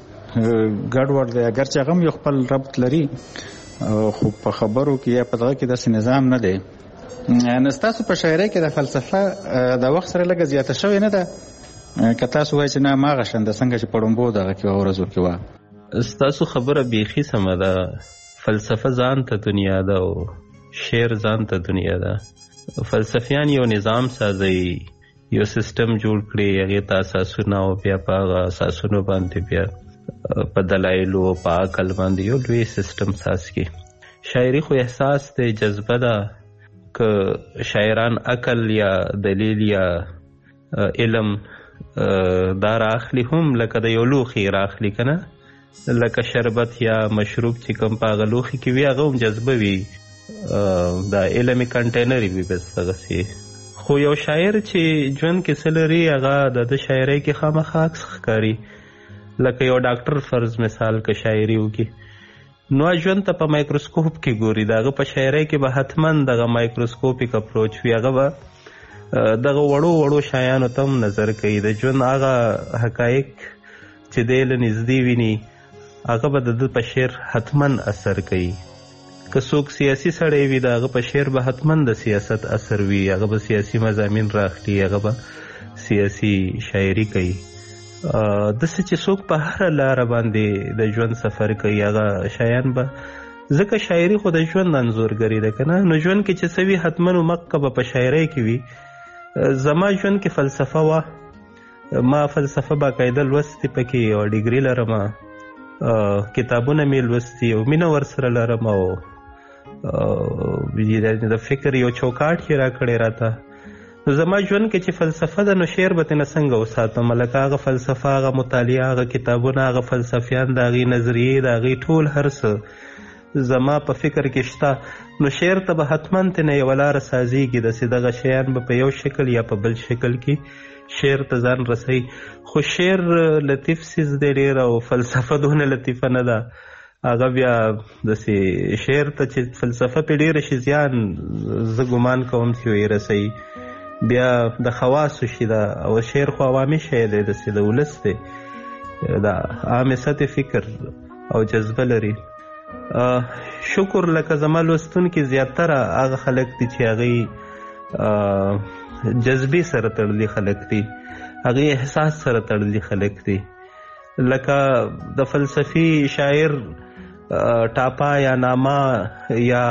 ګډوډ دی، اگر چې هغه هم یو خپل ربط لري خو په خبرو کې یا په دغه کې داسې نظام نه دی. نو ستاسو په شاعرۍ کې د فلسفه د وخت سره لږه زیاته شوې نه ده که تاسو وایئ چې نه هماغه شانته څنګه چې په ړومبو دغه کې وه ورځو کې وه؟ ستاسو خبره بیخي سمه ده، فلسفه ځان ته دنیا ده او شعر ځان ته دنیا ده. فلسفیان یو نظام سازي، یو سیستم جوړ کړي، هغې ته اساسونه او بیا په هغه اساسونو باندې بیا په دلایلو او په عقل باندې یو لوی سیستم ساز کړي. شاعري خو احساس دی، جذبه ده، که شاعران عقل یا دلیل یا علم دا راخلي هم لکه د یو لوښي راخلي که نه، لکه شربت یا مشروب چې کوم په هغه لوښي کې وي هغه هم جذبه وي، دا علمي کنټینر وي بس دغسې. خو یو شاعر چې ژوند کې څه لري هغه د ده شاعرۍ کې خامخا عکس ښکاري. لکه یو ډاکټر فرض مثال که شاعري وکړي نو ژوند ته په مایکروسکوپ کې ګوري، د هغه په شاعرۍ کې به حتما دغه مایکروسکوپیک اپروچ وي، هغه به دغه وړو وړو شیانو ته هم نظر کوي، د ژوند هغه حقایق چې دی له نږدې ویني هغه به د ده په شعر حتما اثر کوي. که څوک سیاسي سړی وي د هغه په شعر به حتما د سیاست اثر وي، هغه به سیاسي مضامین راخلي، هغه به سیاسي شاعري کوي. داسې چې څوک په هره لاره باندې د ژوند سفر کوي هغه شیان به، ځکه شاعري خو د ژوند انځورګري ده که نه، نو ژوند کې چې څه وي حتما مکه به په شاعرۍ کې وي. زما ژوند کې فلسفه وه، ما فلسفه باقاعده لوستې پکې او ډیګري لرم، کتابونه مې لوستي او مینه ورسره لرم او د فکر یو چوکاټ یې راکړی راته. نو زما ژوند کې چې فلسفه ده نو شعر به ترېنه څنګه وساتم، لکه هغه فلسفه، هغه مطالعه، هغه کتابونه، هغه فلسفیان، د هغې نظریې، د هغې ټول هر څه زما په فکر کې شته، نو شعر ته به حتما ترېنه یوه لاره سازېږي، داسې دغه شیان به په یو شکل یا په بل شکل کې شعر ته ځان رسوي. خو شعر لطیف څیز دی ډېر او فلسفه دونه لطیفه نه ده، هغه بیا داسې شعر ته چې فلسفه پې ډېره شي زیان زه ګمان کوم چې ویې رسوي. بیا د خواصو شي دا او شعر خو عوامي شی دی داسې د ولس دی د عامې سطحې فکر او جذبه لري. شکر لکه زما لوستونکي زیاتره هغه خلک دي چې هغوی جذبې سره تړلي خلک دي، هغوی احساس سره تړلي خلک دي. لکه د فلسفي شاعر ټاپا یا نامه یا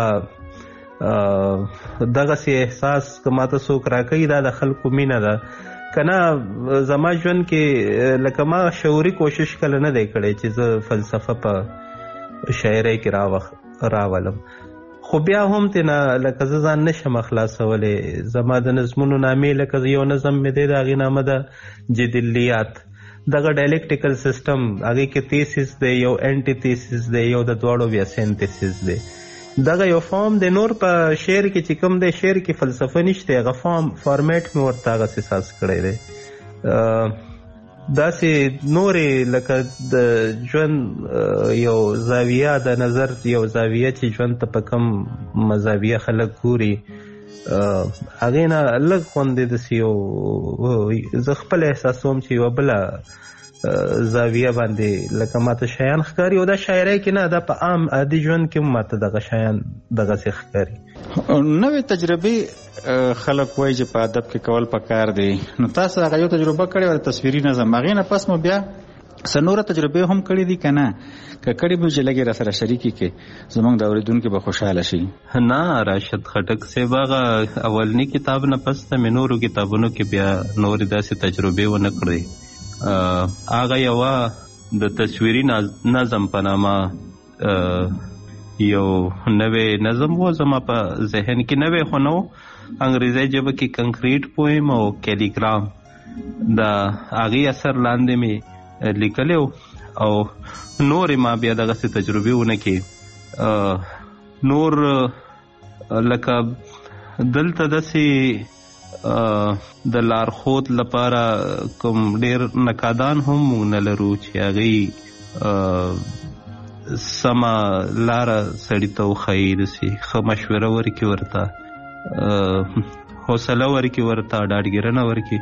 دغسې احساس که ماته څوک راکوي دا د خلکو مینه ده که نه. زما ژوند کې لکه ما شعوري کوشش کله نه دی کړی چې زه فلسفه په شاعرۍ کې راولم، خو بیا هم ترېنه لکه زه ځان نشم خلاصولی. زما د نظمونو نامې لکه یو نظم مې دی د هغې نامه ده جدلیات. دغه ډایلیکټیکل سیسټم هغې کې تیسیس دی، یو انټي تیسیس دی، یو د دواړو بیا سینتیسیس دی. دغه یو فارم دی. نور په شعر کې چې کوم دی شعر کې فلسفه نشته، هغه فارم فارمیټ مې ورته هغسې ساز کړی دی. داسې نورې لکه د ژوند یو زاویه د نظر یو زاویه چې ژوند ته په کم مزاویه خلک ګوري هغې نه لږ غوندې داسې یو زه خپل احساسوم چې یوه بله زاویه باندې لکه ماته شیان ښکاري او دا شاعرۍ کې نه، دا په عام عادي ژوند کې ماته دغه شیان دغسې ښکاري. نوې تجربې خلک وایي چې په ادب کې کول پکار دی، نو تاسو هغه یو تجربه کړې وه د تصویري نظم، هغې نه پس مو بیا څه نوره تجربې هم کړې دي که نه؟ که کړې به چې لږې را سره شریکې کړې زموږ د اورېدونکي به خوشحاله شي. نه راشد خټک صاحب، هغه اولني کتاب نه پس ته مې نورو کتابونو کې بیا نورې داسې تجربې ونه کړې. هغه یوه د تصویري نظم په نامه یو نوی نظم و زما په ذهن کې، نوی خو نه و، انګریزي ژبه کې کنکریټ پویم او کیلیګرام د هغې اثر لاندې مې لیکلی و او نورې ما بیا دغسې تجربې ونه کړې. نور لکه دلته داسې د لارښود لپاره کوم ډېر نقادان هم موږ نه لرو چې هغوی سمه لاره سړي ته وښایي، داسې ښه مشوره ورکړي، ورته حوصله ورکړي، ورته ډاډګیرنه ورکړي.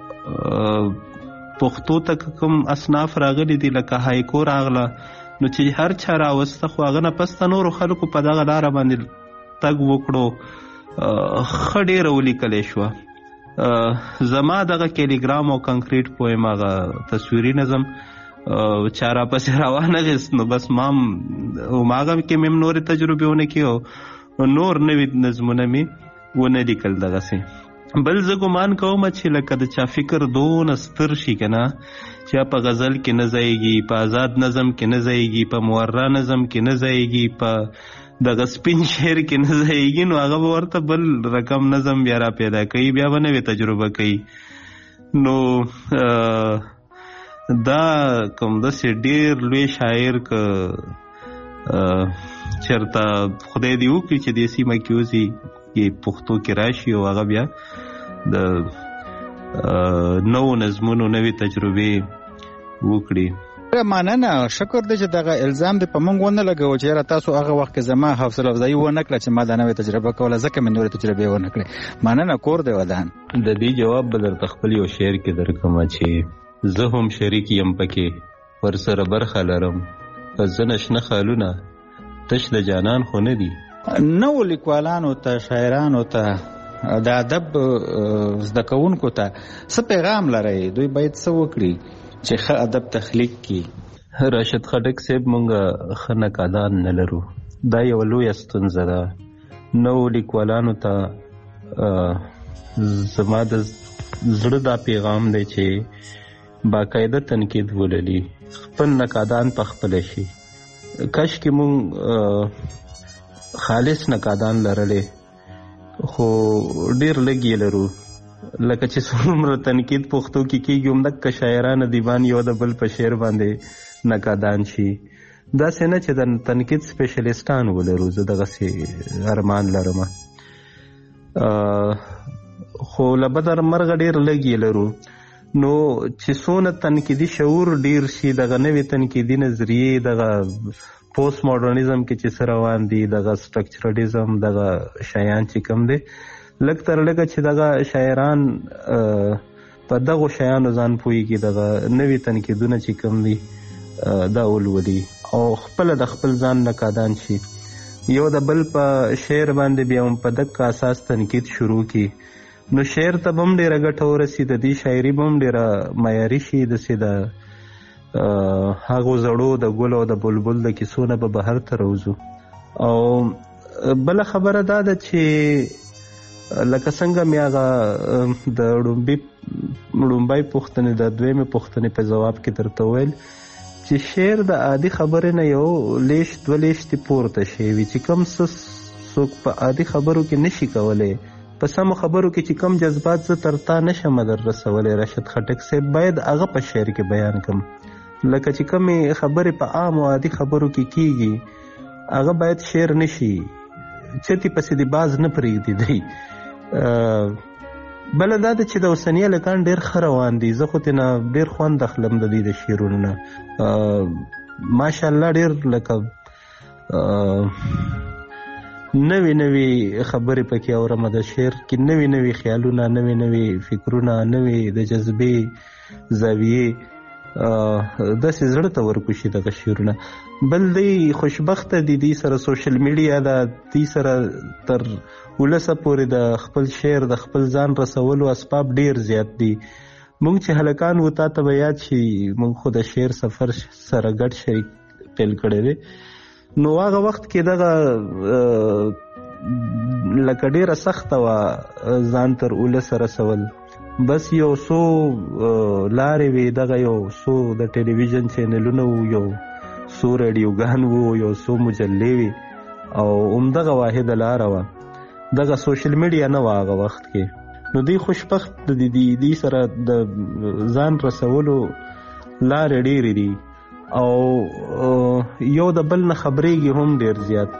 پښتو ته کوم اصناف راغلي دي لکه هایکو راغله، نو چې هر چا راوسته خو هغه نه پس ته نورو خلکو په دغه لاره باندې تګ وکړو، ښه ډېره ولیکلی شوه. زما دغه کیلیګرام او کنکریټ پویم هغه تصویري نظم چا راپسې راوانغېست، نو بس ما هم هماغه کې مې هم نورې تجربې ونه کړې او نور نوي نظمونه مې ونه لیکل دغسې. بل زه ګمان کوم چې لکه د چا فکر دونه ستر شي که نه چې په غزل کې نه ځایږي، په آزاد نظم کې نه ځایږي، په مورا نظم کې نه ځایږي، په دغه سپین شعر کې نه ځایږي، نو هغه به ورته بل رقم نظم بیا را پیدا کوي، بیا به نوې تجربه کوي. نو دا کوم داسې ډېر لوی شاعر که چېرته خدای دې وکړي چې دې سیمه کې اوسي پښتو کې راشي او هغه بیا د نوو نظمونو نوې تجربې وکړي. مننه، شکر دی چې دغه الزام دې په موږ ونه لګوه چې یاره تاسو هغه وخت کې زما حوصله افزایي ونه کړه چې ما دا نوې تجربه کوله، ځکه مې نورې تجربې ونه کړې. مننه، کور دی ودان. د دې جواب به درته خپل یو شعر کې درکړم چې زه هم شریک یم پکې، ورسره برخه لرم، په زه شنه خالونه تش د جانان خو نه دي. نو لیکوالانو ته، شاعرانو ته، د ادب زده کوونکو ته څه پیغام لرئ؟ دوی باید څه وکړي چې ښه ادب تخلیق کړي؟ راشد خټک صاحب، مونږ ښه نقادان نه لرو، دا یوه لویه ستونزه ده. نو لیکوالانو ته زما د زړه دا پیغام دی چې باقاعده تنقید ولري، خپل نقادان په خپله شي. کاشکې مونږ خالص نقادان لرلی، خو ډېر لږ یې لرو. لکه چې څومره تنقید پښتو کې کېږي همدغه شاعران ادیبان یو د بل په شعر باندې نقادان شي. داسې نه چې د تنقید سپیشلیستان ولرو، زه دغسې ارمان لرم، خو له بده مرغه ډېر لږ یې لرو. نو چې څونه تنقیدي شعور ډېر شي، دغه نوې تنقیدي نظریې، دغه پوسټ ماډرنیزم کې چې څه روان دي، دغه سټرکچرلیزم، دغه شیان چې کوم دی، لږ تر لږه چې دغه شاعران په دغو شیانو ځان پوهېږي، دغه نوي تنقیدونه چې کوم دي دا ولولي او خپله د خپل ځان نه کادان شي، یو د بل په شعر باندې بیا هم په دغه اساس تنقید شروع کړي، نو شعر ته به هم ډېره ګټه ورسي، د دې شاعري به هم ډېره معیاري شي، داسې د هغو زړو د ګل او د بلبل د کیسو نه به بهر ته راوځو. او بله خبره دا ده چې لکه څنګه مې هغه د لومبۍ پوښتنې د دویمې پوښتنې په جواب کې درته وویل چې شعر د عادي خبرې نه یو لیشت دوه لیشتې پورته شی وي، چې کوم څه څوک په عادي خبرو کې نشي کولی، په سمو خبرو کې چې کوم جذبات زه تر تا نشم در رسولی راشد خټک صاحب، باید هغه په شعر کې بیان کړم. لکه چې کومې خبرې په عام او عادي خبرو کې کیږي هغه باید شعر نشي، چتې پسې د باز نه پرېږدي دی. بله دا ده چې د اوسني هلکان ډېر ښه روان دي، زه خو ترې نه ډېر خوند اخلم د دوی د شعرونو نه، ماشاءالله ډېر لکه نوې نوې خبرې پکې اورم، د شعر کې نوې نوې خیالونه، نوې نوې فکرونه، نوې د جذبې زاویې داسې زړه ته ورکوشي دغه شعرونه. بل دی خوشبخته دي، دوی سره سوشل میډیا ده، دوی سره تر ولسه پورې د خپل شعر د خپل ځان رسولو اسباب ډیر زیات دي. مونږ چې هلکان وو تا ته به یاد شي مونږ خو د شعر سفر سره ګډ شریک پیل کړی دی، نو هغه وخت کې دغه لکه ډیره سخته وه ځان تر ولسه رسول، بس یو څو لارې وې، دغه یو څو د ټلویزیون چینلونه وو، یو څو راډیوګان وو، یو څو مجلې وې او همدغه واحده لاره وه، دغه سوشل میډیا نه وه هغه وخت کې. نو دوی خوشبخت دي، دوی سره د ځان رسولو لارې ډېرې دي او یو د بل نه خبرېږي هم ډېر زیات.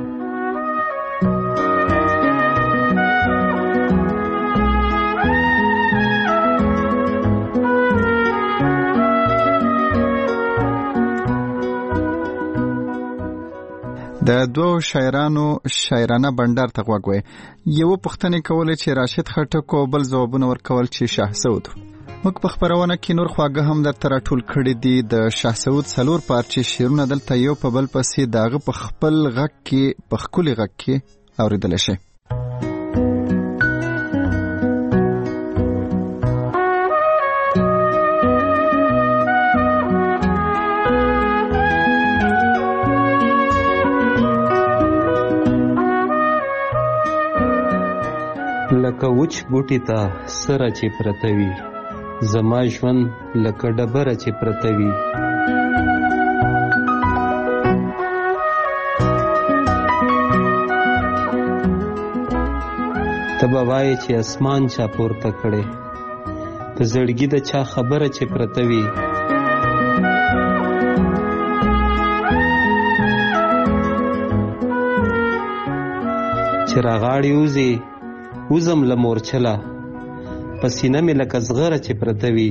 د دوو شاعرانو شاعرانه بنډار ته غوږ وی، یوه پوښتنې کولې چې راشد خټک او بل ځوابونه ورکول چې شاهسود. موږ په خپرونه کې نور خواږه هم درته راټول کړي دي، د شاهسود څلور پارچې شعرونه دلته یو په بل پسې د هغه په خپل غږ کې په ښکلي غږ کې اورېدلی شي. لکه وچ بوټي ته سره چې پرته وي، زما ژوند لکه ډبره چې پرته وي. ته به وایې چې اسمان چا پورته کړی، په زړګي د چا خبره چې پرته وي. چې راغاړې وځي وزم له مورچله، په سینه مې لکه زغره چې پرته وي.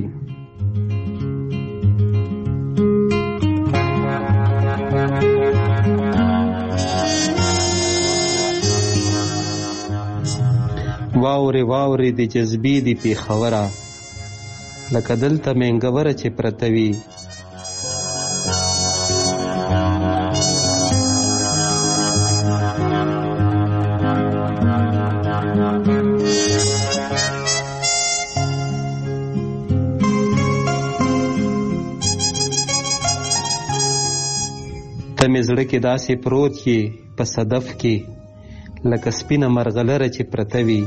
واورې واورې د جذبې دي پېښوره، لکه دلته مینګوره چې پرته وي. ته مې زړه کې داسې پروت یې په صدف کې، لکه سپینه مرغلره چې پرته وي.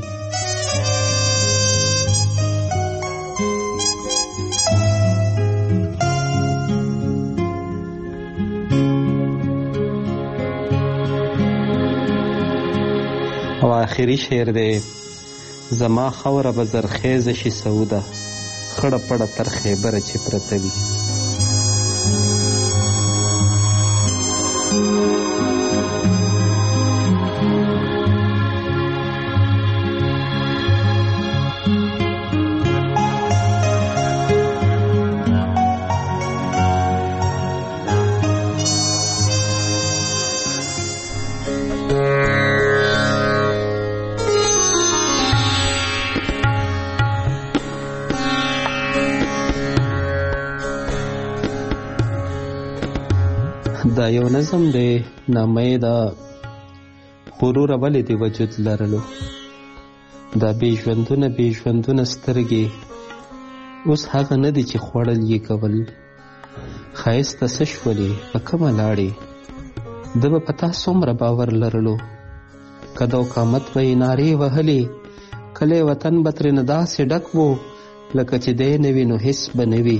او آخري شعر دی، زما خوره به زرخیزه شي سوده، خړه پړه تر خیبره چې پرته وي. دا یو نظم دی نامه دا غرور ولې د وجود لرلو. دا بې ژوندونه بې ژوندونه سترګې اوس هغه نه دي چې خوړل یې کول. ښایست ته څه شولې په کومه لاړې ده به په تا څومره باور لرلو. که د قامت به یې نارې وهلې کلی وطن به ترېنه داسې ډک و لکه چې دی نه وي نو هېڅ به نه وي.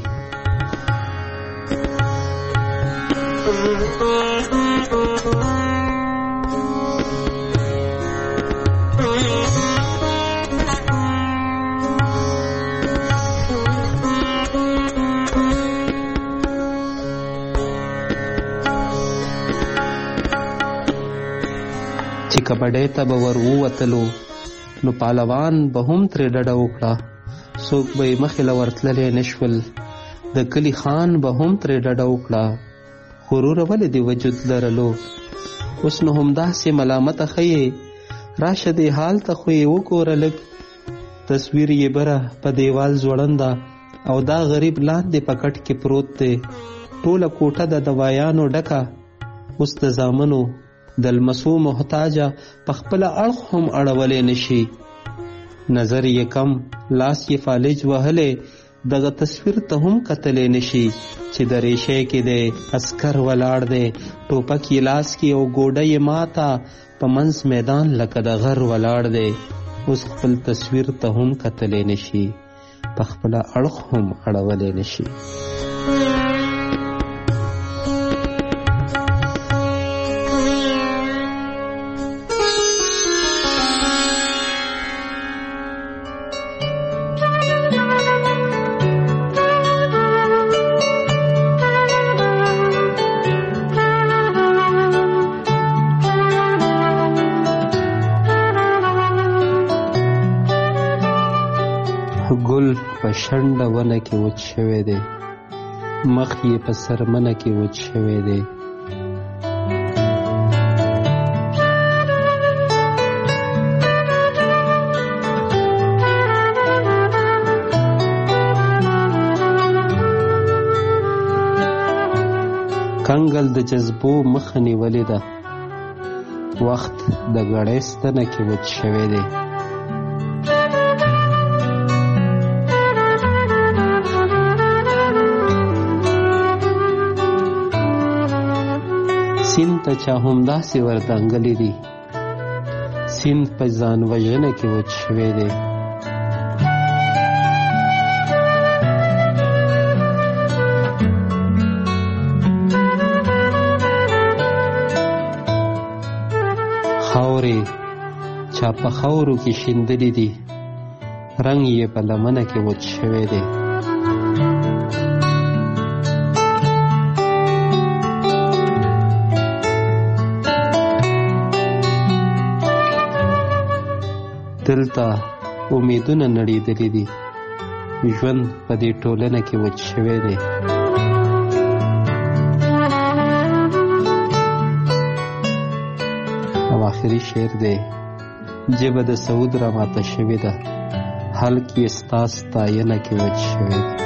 چې کبډۍ ته به ور ووتلو نو پالوان به هم ترې ډډه وکړه. څوک به یې مخې له ورتللی نه شول. د کلي خان به هم ترې ډډه وکړه. غرور ولې د وجود لرلو. اوس نو همداسې ملامته ښیې راشه دې حال ته خو یې وګوره لږ. تصویر یې بره په دیوال ځوړنده او دا غریب لاندې په کټ کې پروت دی. ټوله کوټه د دوایانو ډکه. اوس د زامنو د لمسو محتاجه په خپله اړخ هم اړولی نشي. نظر یې کم لاس یې فالج وهلی دغه تصویر ته هم کتلی نشي چې د ریشۍ کې دی عسکر ولاړ دی ټوپک یې لاس کې او ګوډه یې ماته په منځ میدان لکه د غر ولاړ دی. اوس خپل تصویر ته هم کتلی نشي په خپله اړخ هم اړولی نشي. ګل په شنډه ونه کې وچ شوی دی. مخ یې په سرمنه کې وچ شوی دی. کنګل د جذبو مخه نیولې ده. وخت د ګړۍ ستنه کې وچ شوی دی. سیند ته چا همداسې وردانګلی دی. سیند په ځان وژنه کې وچ شوی دی. خاورې چا په خاورو کې شیندلې دي. رنګ یې په لمنه کې وچ شوی دی. دلته امیدونه نړېدلې دي. ژوند په دې ټولنه کې وچ شوی دی. او آخري شعر دی. ژبه د سعود را ماته شوې ده. حلق یې ستا ستاینه کې وچ شوی دی.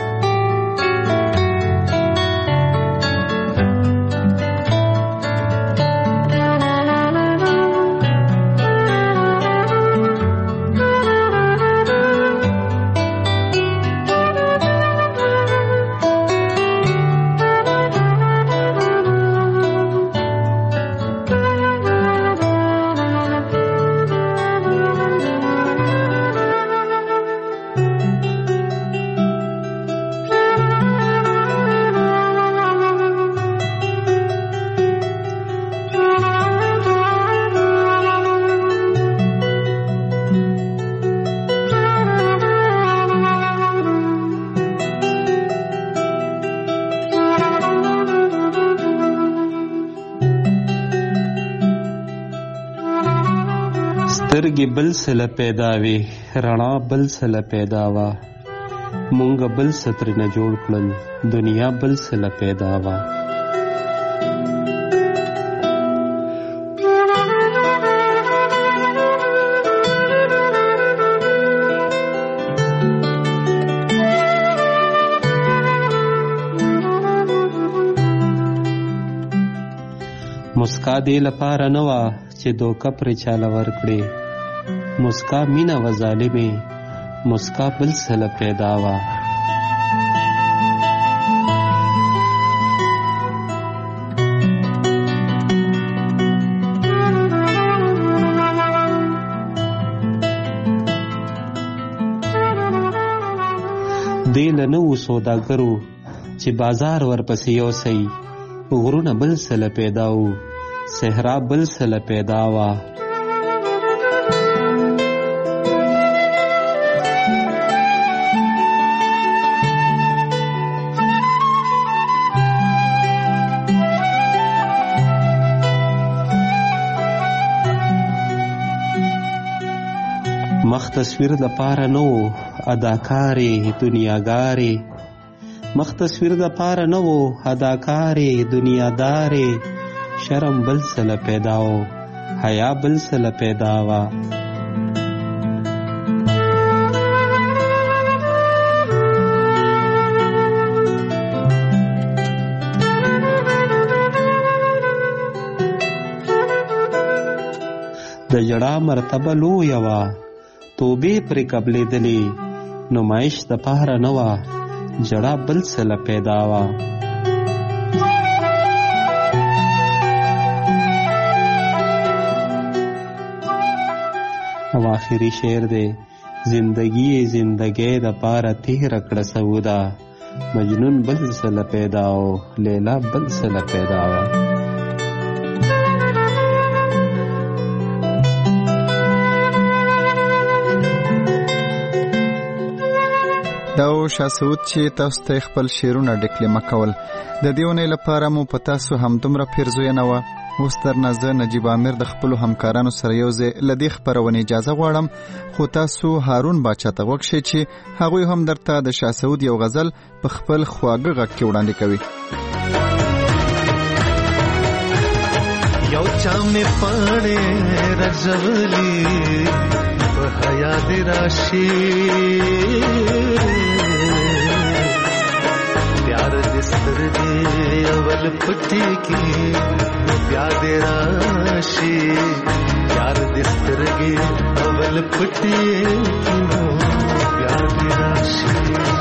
سترګې بل سله پیدا وي رڼا بل سله پیدا وه مونږ بل څه ترېنه جوړ کړل دنیا بل سله پیدا وه مسکا دې لپاره نه وه چې دوکه پرې چاله ورکړې، مسکا مینه و ظالمې، مسکا بل څه له پیدا وه. دې له نوو سوداګرو چې بازار ورپسې یوسئ، غرونه بل څه له پیدا وو، صحرا بل څه له پیدا وه. مخ تصویر د پاره نه وو اداکارې دنیاګارې، مخ تصویر د پاره نه وو اداکارې دنیادارې، شرم بل څه له پیدا و، حیا بل څه له پیدا وه. د ژړا مرتبه لویه وه، توبې پرې قبلېدلې، نمایش د پاره نه وه، ژړا بل څه له پیدا وه. او آخري شعر دی: زندگی زندگی د پاره تیره کړه سودا، مجنون بل څه له پیدا و، لیلا بل څه له پیدا وه. دا و شاسود چې تاسو ته خپل شعرونه ډکلیمه کول. د دې اونۍ لپاره مو په تاسو همدومره پیرزوینه وه. اوس درنه زه نجیب امیر د خپلو همکارانو سره یو ځای له دې خپرونې اجازه غواړم، خو تاسو هارون باچا ته غوږ شئ چې هغوی هم درته د شاسود یو غزل په خپل خواږه غږ کې وړاندې کوي. یو چا مې پاڼې رژولي په حیا دې راشي، پیار دې سترګې اول پټې کې بیا دې راشي، پیار دې سترګې اول پټې کې بیا دې راشي.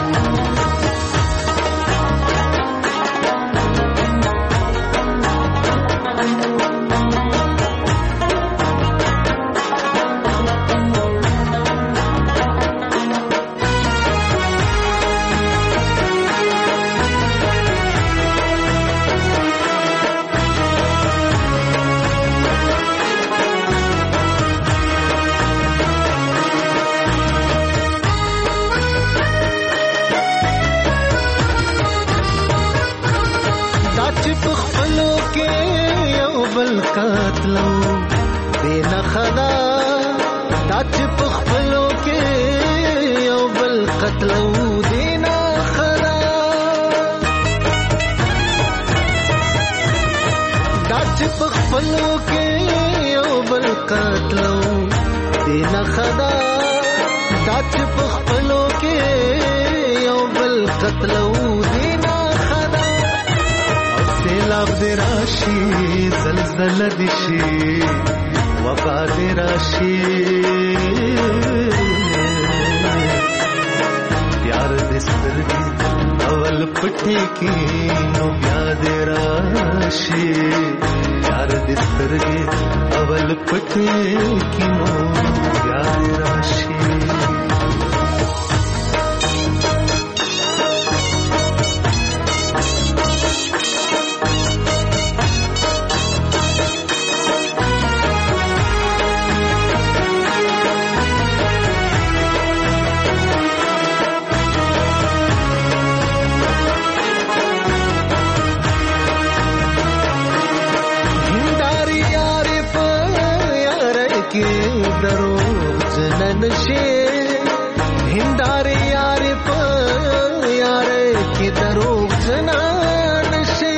زلزله دې شي وبا دې راشي، پیار دې سترګې اول پټې کې نو بیا دې راشي، پیار دې سترګې اول پټې کې نو بیا دې راشي. हिंदारे यार पे यार के दरोग जनान से,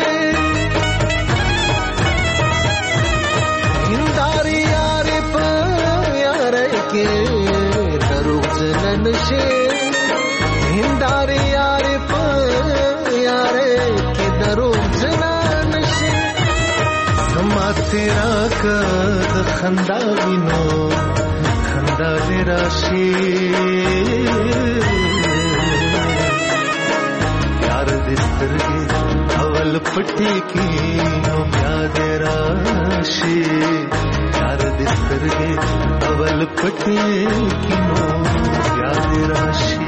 हिंदारे यार पे यार के दरोग जनान से, हिंदारे यार पे यार के दरोग जनान से, تیرا کد خندا وینو خندا دې راشي یار دې سترګې اول پټې کې نو بیا دې راشي یار دې سترګې اول پټې کې نو بیا دې راشي